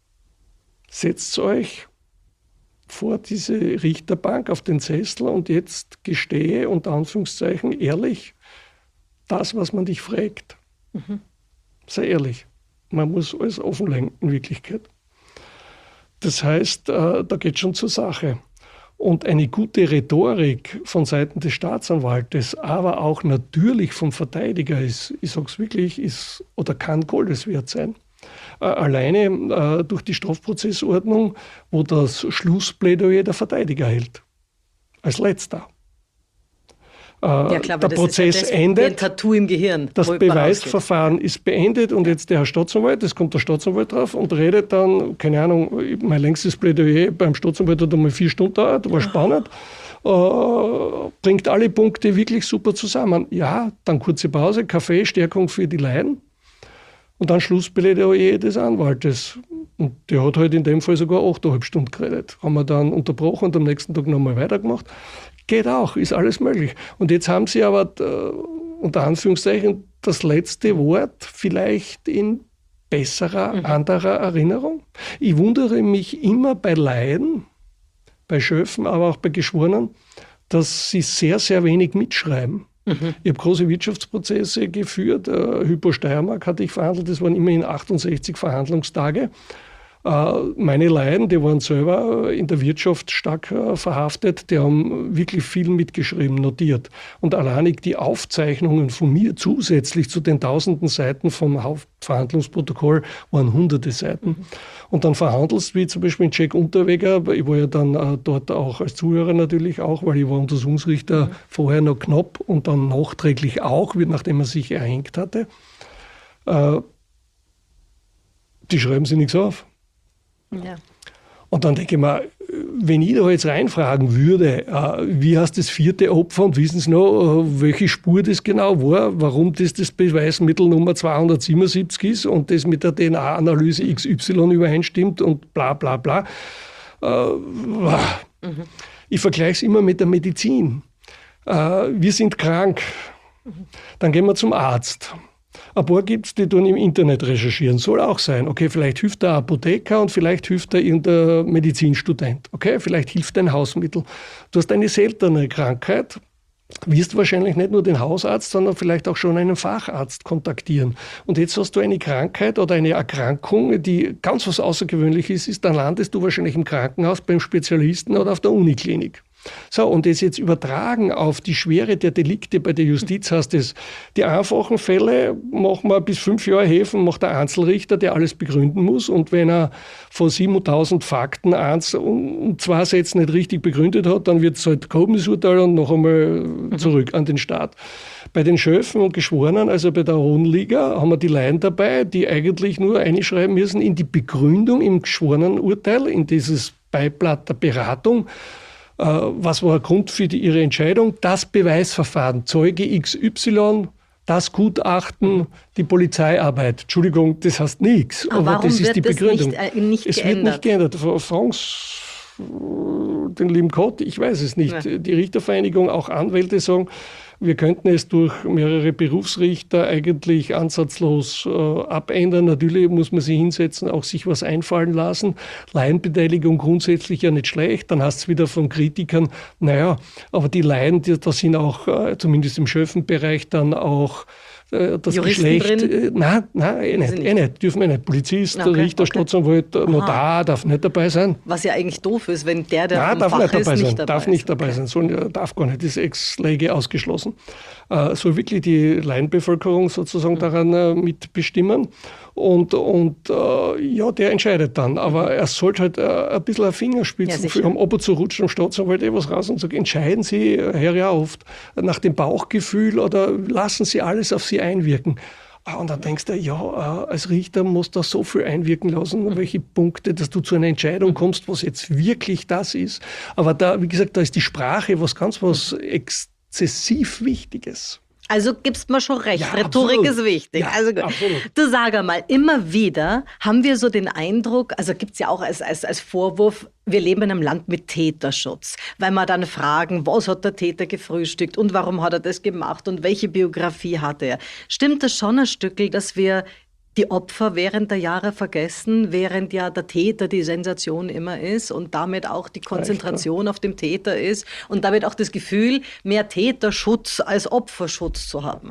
setzt euch vor diese Richterbank auf den Sessel und jetzt gestehe unter Anführungszeichen ehrlich das, was man dich fragt. Mhm. Sei ehrlich. Man muss alles offenlegen in Wirklichkeit. Das heißt, äh, da geht es schon zur Sache. Und eine gute Rhetorik von Seiten des Staatsanwaltes, aber auch natürlich vom Verteidiger ist, ich sage es wirklich, ist oder kann Goldes wert sein. Äh, alleine äh, durch die Strafprozessordnung, wo das Schlussplädoyer der Verteidiger hält. Als letzter. Ja, klar, der das Prozess ist ja das endet, wie ein Tattoo im Gehirn. Das Beweisverfahren ist beendet und jetzt der Herr Staatsanwalt, es kommt der Staatsanwalt drauf und redet dann, keine Ahnung, mein längstes Plädoyer beim Staatsanwalt hat einmal vier Stunden gedauert, war spannend, äh, bringt alle Punkte wirklich super zusammen. Ja, dann kurze Pause, Kaffee, Stärkung für die Laien und dann Schlussplädoyer des Anwaltes. Und der hat halt in dem Fall sogar achteinhalb Stunden geredet. Haben wir dann unterbrochen und am nächsten Tag nochmal weitergemacht. Geht auch, ist alles möglich. Und jetzt haben sie aber äh, unter Anführungszeichen das letzte Wort vielleicht in besserer, mhm. anderer Erinnerung. Ich wundere mich immer bei Laien, bei Schöffen, aber auch bei Geschworenen, dass sie sehr, sehr wenig mitschreiben. Mhm. Ich habe große Wirtschaftsprozesse geführt. Äh, Hypo Steiermark hatte ich verhandelt, das waren immerhin achtundsechzig Verhandlungstage. Meine Laien, die waren selber in der Wirtschaft stark verhaftet, die haben wirklich viel mitgeschrieben, notiert. Und alleinig die Aufzeichnungen von mir zusätzlich zu den tausenden Seiten vom Hauptverhandlungsprotokoll waren hunderte Seiten. Und dann verhandelst, wie zum Beispiel in Jack Unterweger, ich war ja dann dort auch als Zuhörer natürlich auch, weil ich war Untersuchungsrichter mhm. vorher noch knapp und dann nachträglich auch, nachdem er sich erhängt hatte. Die schreiben sich nichts auf. Ja. Und dann denke ich mir, wenn ich da jetzt reinfragen würde, äh, wie heißt das vierte Opfer und wissen Sie noch, äh, welche Spur das genau war, warum das das Beweismittel Nummer zweihundertsiebenundsiebzig ist und das mit der D N A-Analyse X Y übereinstimmt und bla bla bla. Äh, mhm. Ich vergleiche es immer mit der Medizin. Äh, wir sind krank, mhm. dann gehen wir zum Arzt. Ein paar gibt es, die tun im Internet recherchieren. Soll auch sein. Okay, vielleicht hilft der Apotheker und vielleicht hilft der irgendein Medizinstudent. Okay, vielleicht hilft ein Hausmittel. Du hast eine seltene Krankheit, wirst wahrscheinlich nicht nur den Hausarzt, sondern vielleicht auch schon einen Facharzt kontaktieren. Und jetzt hast du eine Krankheit oder eine Erkrankung, die ganz was Außergewöhnliches ist, dann landest du wahrscheinlich im Krankenhaus beim Spezialisten oder auf der Uniklinik. So, und das jetzt übertragen auf die Schwere der Delikte bei der Justiz heißt es, die einfachen Fälle machen wir bis fünf Jahre Häfen, macht der Einzelrichter, der alles begründen muss. Und wenn er von siebentausend Fakten eins und zwei Sätze nicht richtig begründet hat, dann wird es halt Kobensurteil und noch einmal zurück an den Staat. Bei den Schöffen und Geschworenen, also bei der Hohen Liga, haben wir die Laien dabei, die eigentlich nur einschreiben müssen in die Begründung im Geschworenenurteil, in dieses Beiblatt der Beratung. Was war der Grund für die, ihre Entscheidung? Das Beweisverfahren, Zeuge X Y, das Gutachten, die Polizeiarbeit. Entschuldigung, das heißt nichts. Aber, aber warum das ist wird die Begründung. Das nicht, äh, nicht es geändert? wird nicht geändert. Fragen Sie den lieben Gott, ich weiß es nicht. Ja. Die Richtervereinigung, auch Anwälte sagen, wir könnten es durch mehrere Berufsrichter eigentlich ansatzlos äh, abändern. Natürlich muss man sich hinsetzen, auch sich was einfallen lassen. Laienbeteiligung grundsätzlich ja nicht schlecht. Dann heißt es wieder von Kritikern, naja, aber die Laien, die, da sind auch, äh, zumindest im Schöffenbereich, dann auch äh, das Juristen Geschlecht. Drin? Äh, nein, nein, eh nicht, eh nicht. Dürfen wir nicht. Polizist, okay, Richter, okay. Staatsanwalt, Notar, darf nicht dabei sein. Was ja eigentlich doof ist, wenn der, der nein, im darf Fach nicht dabei ist, sein. nicht dabei darf ist. nicht dabei okay. sein. Soll, darf gar nicht. Das ist ex lege ausgeschlossen. Äh, soll wirklich die Laienbevölkerung sozusagen mhm. daran äh, mitbestimmen. Und, und äh, ja, der entscheidet dann. Aber er sollte halt äh, ein bisschen ein Fingerspitzengefühl haben, ob er zu rutschen am Staatsanwalt etwas raus und sagt, entscheiden Sie, höre ja oft, nach dem Bauchgefühl oder lassen Sie alles auf Sie einwirken. Und dann denkst du, ja, als Richter musst du da so viel einwirken lassen, welche Punkte, dass du zu einer Entscheidung kommst, was jetzt wirklich das ist. Aber da, wie gesagt, da ist die Sprache was ganz was exzessiv Wichtiges. Also gibst mir schon recht, ja, Rhetorik absolut. ist wichtig. Ja, also gut. Absolut. Du sag mal, immer wieder haben wir so den Eindruck, also gibt es ja auch als, als, als Vorwurf, wir leben in einem Land mit Täterschutz, weil wir dann fragen, was hat der Täter gefrühstückt und warum hat er das gemacht und welche Biografie hat er. Stimmt das schon ein Stückel, dass wir die Opfer während der Jahre vergessen, während ja der Täter die Sensation immer ist und damit auch die Konzentration auf dem Täter ist und damit auch das Gefühl, mehr Täterschutz als Opferschutz zu haben?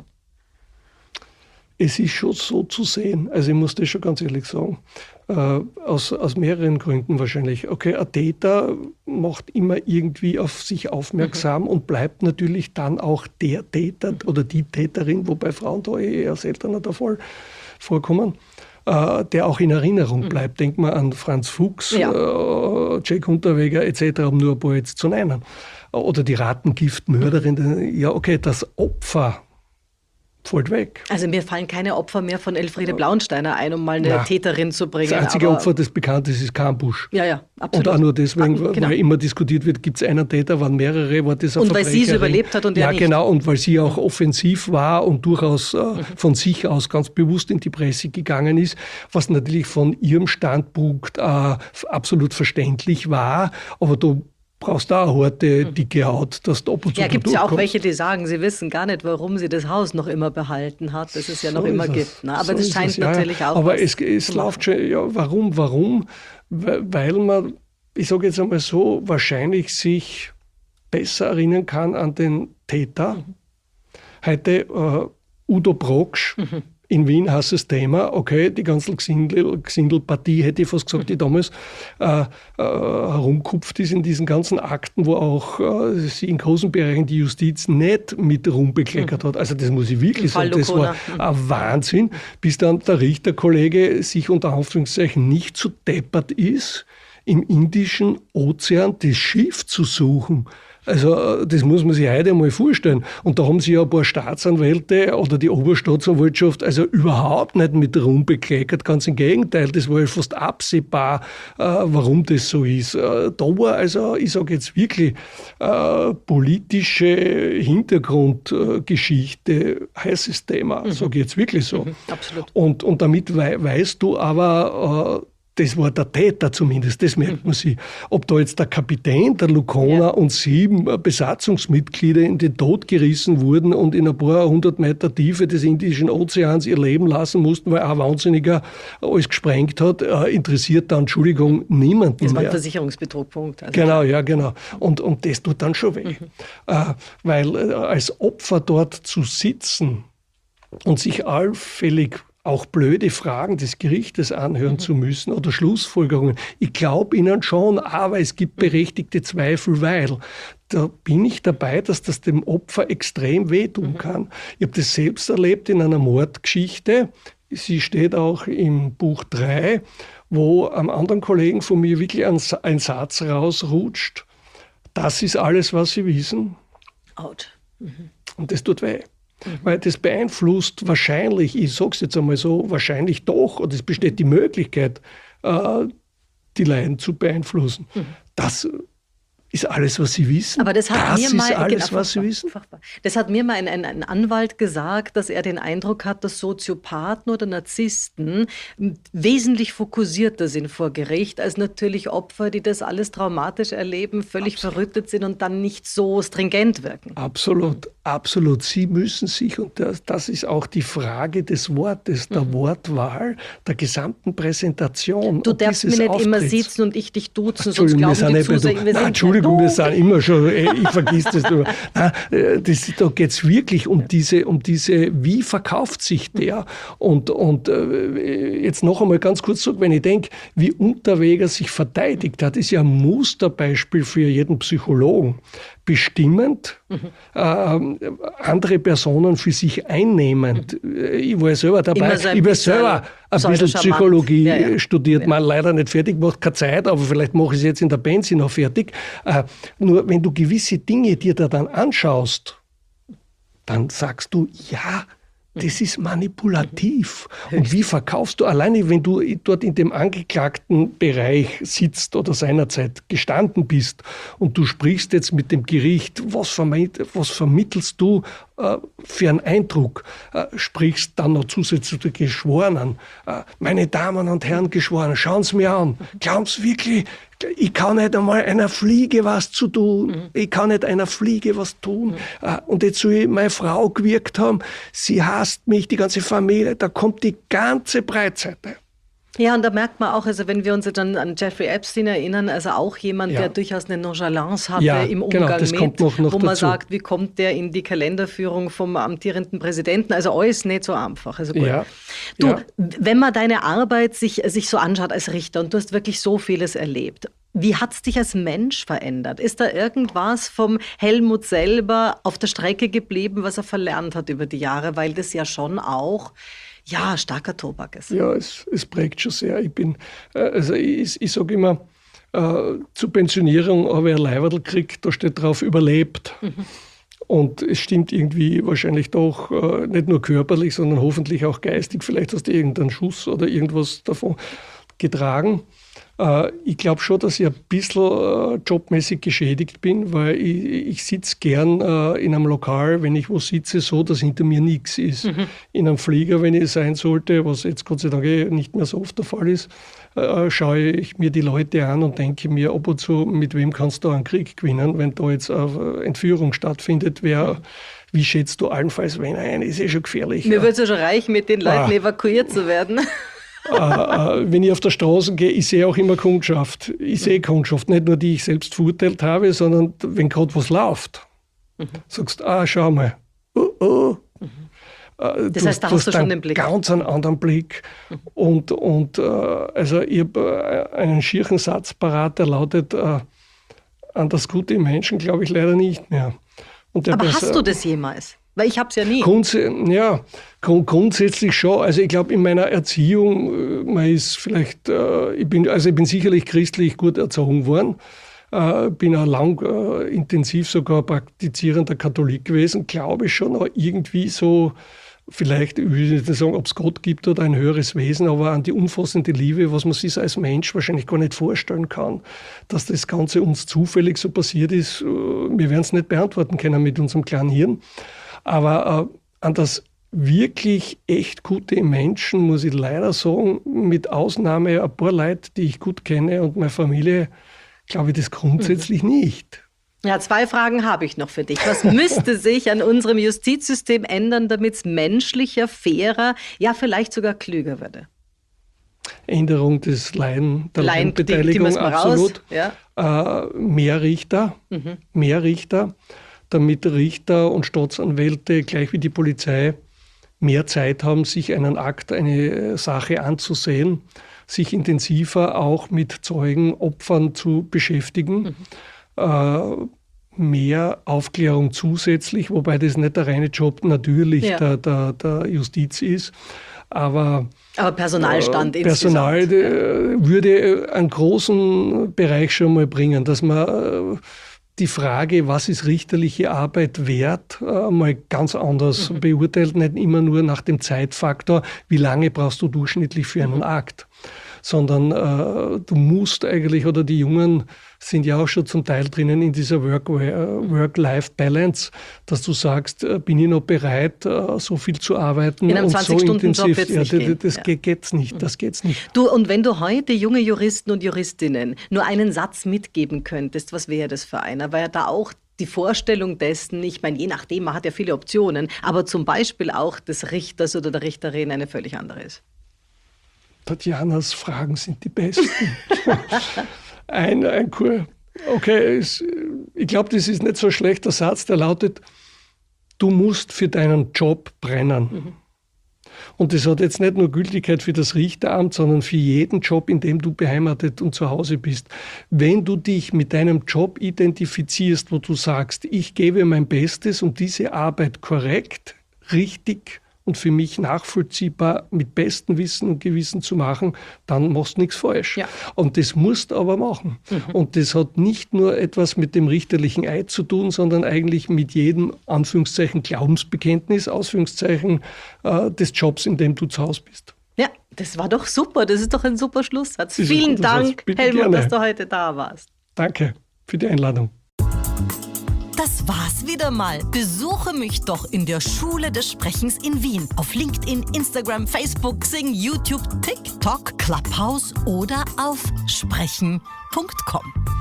Es ist schon so zu sehen, also ich muss das schon ganz ehrlich sagen, äh, aus, aus mehreren Gründen wahrscheinlich. Okay, ein Täter macht immer irgendwie auf sich aufmerksam mhm. und bleibt natürlich dann auch der Täter oder die Täterin, wobei Frauen da eher seltener der Fall vorkommen, äh, der auch in Erinnerung bleibt. Mhm. Denk mal an Franz Fuchs, ja. äh, Jack Unterweger et cetera, um nur ein paar jetzt zu nennen. Oder die Rattengiftmörderin. Ja, okay, das Opfer fällt weg. Also mir fallen keine Opfer mehr von Elfriede Blauensteiner ein, um mal eine Na, Täterin zu bringen. Das einzige aber Opfer, das bekannt ist, ist Kampusch. Ja, ja, absolut. Und auch nur deswegen, ah, genau. weil immer diskutiert wird, gibt es einen Täter, waren mehrere, war das eine Und weil sie es überlebt hat und er ja, nicht. Ja, genau, und weil sie auch offensiv war und durchaus äh, mhm. von sich aus ganz bewusst in die Presse gegangen ist, was natürlich von ihrem Standpunkt äh, absolut verständlich war, aber da brauchst du auch eine harte, dicke Haut, dass du ab und zu Ja, gibt es ja auch welche, die sagen, sie wissen gar nicht, warum sie das Haus noch immer behalten hat, das es ja noch so immer gibt. Ne? Aber so das scheint es, ja. natürlich auch Aber es, es läuft schon, ja, warum, warum? Weil man, ich sage jetzt einmal so, wahrscheinlich sich besser erinnern kann an den Täter. Mhm. Heute äh, Udo Broksch, mhm. in Wien heißt das Thema, okay, die ganze Gesindel, Gesindelpartie, hätte ich fast gesagt, die damals äh, äh, herumkupft ist in diesen ganzen Akten, wo auch äh, sie in großen Bereichen die Justiz nicht mit rumbekleckert hat. Also das muss ich wirklich sagen, das war ein Wahnsinn, bis dann der Richterkollege sich unter Anführungszeichen nicht zu deppert ist, im Indischen Ozean das Schiff zu suchen, Also das muss man sich heute einmal vorstellen. Und da haben sich ja ein paar Staatsanwälte oder die Oberstaatsanwaltschaft also überhaupt nicht mit rumbekleckert. Ganz im Gegenteil, das war ja fast absehbar, äh, warum das so ist. Äh, da war also, ich sage jetzt wirklich, äh, politische Hintergrundgeschichte, heißes Thema, mhm. sage ich jetzt wirklich so. Mhm, absolut. Und, und damit wei- weißt du aber, äh, das war der Täter zumindest, das merkt man sich. Ob da jetzt der Kapitän, der Lukona ja. und sieben Besatzungsmitglieder in den Tod gerissen wurden und in ein paar hundert Meter Tiefe des Indischen Ozeans ihr Leben lassen mussten, weil ein Wahnsinniger alles gesprengt hat, interessiert dann, Entschuldigung, niemanden Das war ein mehr. Versicherungsbetrug, Punkt. Also genau, ja, genau. Und, und das tut dann schon weh. Mhm. Äh, weil äh, als Opfer dort zu sitzen und sich allfällig auch blöde Fragen des Gerichtes anhören mhm. zu müssen oder Schlussfolgerungen. Ich glaube Ihnen schon, aber es gibt berechtigte Zweifel, weil da bin ich dabei, dass das dem Opfer extrem wehtun mhm. kann. Ich habe das selbst erlebt in einer Mordgeschichte. Sie steht auch im Buch drei, wo einem anderen Kollegen von mir wirklich ein, ein Satz rausrutscht. Das ist alles, was Sie wissen. Out. Mhm. Und das tut weh. Mhm. Weil das beeinflusst wahrscheinlich, ich sage es jetzt einmal so, wahrscheinlich doch, oder es besteht die Möglichkeit, äh, die Leiden zu beeinflussen. Mhm. Das ist alles, was Sie wissen. Aber das hat das mir mal, ist alles, genau, was Sie wissen. Das hat mir mal ein, ein, ein Anwalt gesagt, dass er den Eindruck hat, dass Soziopathen oder Narzissten wesentlich fokussierter sind vor Gericht als natürlich Opfer, die das alles traumatisch erleben, völlig absolut. Verrüttet sind und dann nicht so stringent wirken. Absolut, absolut. Sie müssen sich, und das, das ist auch die Frage des Wortes, der mhm. Wortwahl, der gesamten Präsentation. Du darfst mir nicht Auftritts. Immer sitzen und ich dich duzen, sonst wir glauben die Zuseher, wir sind Entschuldigung, wir sind immer schon, ich vergiss das. Nein, das da geht es wirklich um diese, um diese, wie verkauft sich der? Und, und jetzt noch einmal ganz kurz zurück, wenn ich denke, wie Unterweger sich verteidigt hat, ist ja ein Musterbeispiel für jeden Psychologen. Bestimmend, mhm. äh, andere Personen für sich einnehmend. Mhm. Ich war selber dabei, so ich war selber ein bisschen Psychologie ja, ja. studiert, ja. mal leider nicht fertig gemacht, keine Zeit, aber vielleicht mache ich es jetzt in der Benzin noch fertig. Äh, nur wenn du gewisse Dinge dir da dann anschaust, dann sagst du, ja, das ist manipulativ. Und wie verkaufst du, alleine wenn du dort in dem angeklagten Bereich sitzt oder seinerzeit gestanden bist und du sprichst jetzt mit dem Gericht, was, vermitt, was vermittelst du äh, für einen Eindruck? Äh, sprichst dann noch zusätzlich zu den Geschworenen. Äh, meine Damen und Herren Geschworenen, schauen Sie mir an. Glauben Sie wirklich, ich kann nicht einmal einer Fliege was zu tun. Mhm. Ich kann nicht einer Fliege was tun. Mhm. Und jetzt soll ich meine Frau gewirkt haben. Sie hasst mich, die ganze Familie. Da kommt die ganze Breitseite. Ja, und da merkt man auch, also wenn wir uns dann an Jeffrey Epstein erinnern, also auch jemand, ja. der durchaus eine Nonchalance hatte ja, im Umgang genau, das mit, kommt noch, noch wo man dazu. Sagt, wie kommt der in die Kalenderführung vom amtierenden Präsidenten? Also alles nicht so einfach. Also gut. Ja. Du, ja. wenn man deine Arbeit sich, sich so anschaut als Richter und du hast wirklich so vieles erlebt, wie hat es dich als Mensch verändert? Ist da irgendwas vom Helmut selber auf der Strecke geblieben, was er verlernt hat über die Jahre? Weil das ja schon auch ja, starker Tobak ist. Ja, es, es prägt schon sehr. Ich bin, also ich, ich sage immer, äh, zur Pensionierung habe ich ein Leiberl gekriegt, da steht drauf, überlebt. Mhm. Und es stimmt irgendwie wahrscheinlich doch äh, nicht nur körperlich, sondern hoffentlich auch geistig. Vielleicht hast du irgendeinen Schuss oder irgendwas davon getragen. Äh, ich glaube schon, dass ich ein bisschen äh, jobmäßig geschädigt bin, weil ich, ich sitze gern äh, in einem Lokal, wenn ich wo sitze, so, dass hinter mir nichts ist. Mhm. In einem Flieger, wenn ich sein sollte, was jetzt Gott sei Dank nicht mehr so oft der Fall ist, äh, schaue ich mir die Leute an und denke mir ab und zu, mit wem kannst du einen Krieg gewinnen, wenn da jetzt eine Entführung stattfindet, wer... Mhm. Wie schätzt du allenfalls wen ein? Ist eh schon gefährlich. Mir ja. wird es ja schon reichen, mit den Leuten ah. evakuiert zu werden. äh, äh, wenn ich auf der Straße gehe, ich sehe auch immer Kundschaft. Ich sehe Kundschaft, nicht nur die ich selbst verurteilt habe, sondern wenn gerade was läuft. Mhm. Sagst, ah, schau mal. Oh, oh. Mhm. Äh, das heißt, da hast du schon den Blick. Ganz einen anderen Blick. Mhm. Und, und äh, also ich habe äh, einen schierchen Satz parat, der lautet, äh, an das Gute im Menschen glaube ich leider nicht mehr. Aber Pers- hast du das jemals? Weil ich habe es ja nie. Grunds- ja, grund- grundsätzlich schon. Also ich glaube, in meiner Erziehung, man ist vielleicht, äh, ich bin, also ich bin sicherlich christlich gut erzogen worden. äh, bin auch lang äh, intensiv sogar praktizierender Katholik gewesen, glaube schon, aber irgendwie so, vielleicht, ich will nicht sagen, ob es Gott gibt oder ein höheres Wesen, aber an die umfassende Liebe, was man sich als Mensch wahrscheinlich gar nicht vorstellen kann, dass das Ganze uns zufällig so passiert ist, wir werden es nicht beantworten können mit unserem kleinen Hirn, aber äh, an das wirklich echt gute Menschen, muss ich leider sagen, mit Ausnahme ein paar Leute, die ich gut kenne und meine Familie, glaube ich das grundsätzlich mhm. nicht. Ja, zwei Fragen habe ich noch für dich. Was müsste sich an unserem Justizsystem ändern, damit es menschlicher, fairer, ja vielleicht sogar klüger würde? Änderung des Laien, der Laienbeteiligung, absolut. Ja. Äh, mehr Richter, mhm. mehr Richter, damit Richter und Staatsanwälte, gleich wie die Polizei, mehr Zeit haben, sich einen Akt, eine Sache anzusehen, sich intensiver auch mit Zeugen, Opfern zu beschäftigen. Mhm. Äh, mehr Aufklärung zusätzlich, wobei das nicht der reine Job natürlich ja. der, der, der Justiz ist. Aber, Aber Personalstand äh, Personal insgesamt. würde einen großen Bereich schon mal bringen, dass man äh, die Frage, was ist richterliche Arbeit wert, äh, mal ganz anders mhm. beurteilt, nicht immer nur nach dem Zeitfaktor, wie lange brauchst du durchschnittlich für einen mhm. Akt, sondern äh, du musst eigentlich, oder die Jungen sind ja auch schon zum Teil drinnen in dieser Work, Work-Life-Balance, dass du sagst, äh, bin ich noch bereit, äh, so viel zu arbeiten in einem und so intensiv. Job ja, nicht das, gehen. das ja. geht, geht's nicht, das geht's nicht. Du, und wenn du heute junge Juristen und Juristinnen nur einen Satz mitgeben könntest, was wäre das für einer? Weil ja da auch die Vorstellung dessen, ich meine, je nachdem, man hat ja viele Optionen, aber zum Beispiel auch des Richters oder der Richterin eine völlig andere ist. Tatjanas Fragen sind die besten. ein, ein Kur. Okay, es, ich glaube, das ist nicht so ein schlechter Satz, der lautet, du musst für deinen Job brennen. Mhm. Und das hat jetzt nicht nur Gültigkeit für das Richteramt, sondern für jeden Job, in dem du beheimatet und zu Hause bist. Wenn du dich mit deinem Job identifizierst, wo du sagst, ich gebe mein Bestes, um diese Arbeit korrekt, richtig und für mich nachvollziehbar mit bestem Wissen und Gewissen zu machen, dann machst du nichts falsch. Ja. Und das musst du aber machen. Mhm. Und das hat nicht nur etwas mit dem richterlichen Eid zu tun, sondern eigentlich mit jedem, Anführungszeichen, Glaubensbekenntnis, Ausführungszeichen, äh, des Jobs, in dem du zu Hause bist. Ja, das war doch super. Das ist doch ein super Schlusssatz. Vielen Dank, Helmut, gerne. Dass du heute da warst. Danke für die Einladung. Das war's wieder mal. Besuche mich doch in der Schule des Sprechens in Wien. Auf LinkedIn, Instagram, Facebook, Xing, YouTube, TikTok, Clubhouse oder auf sprechen punkt com.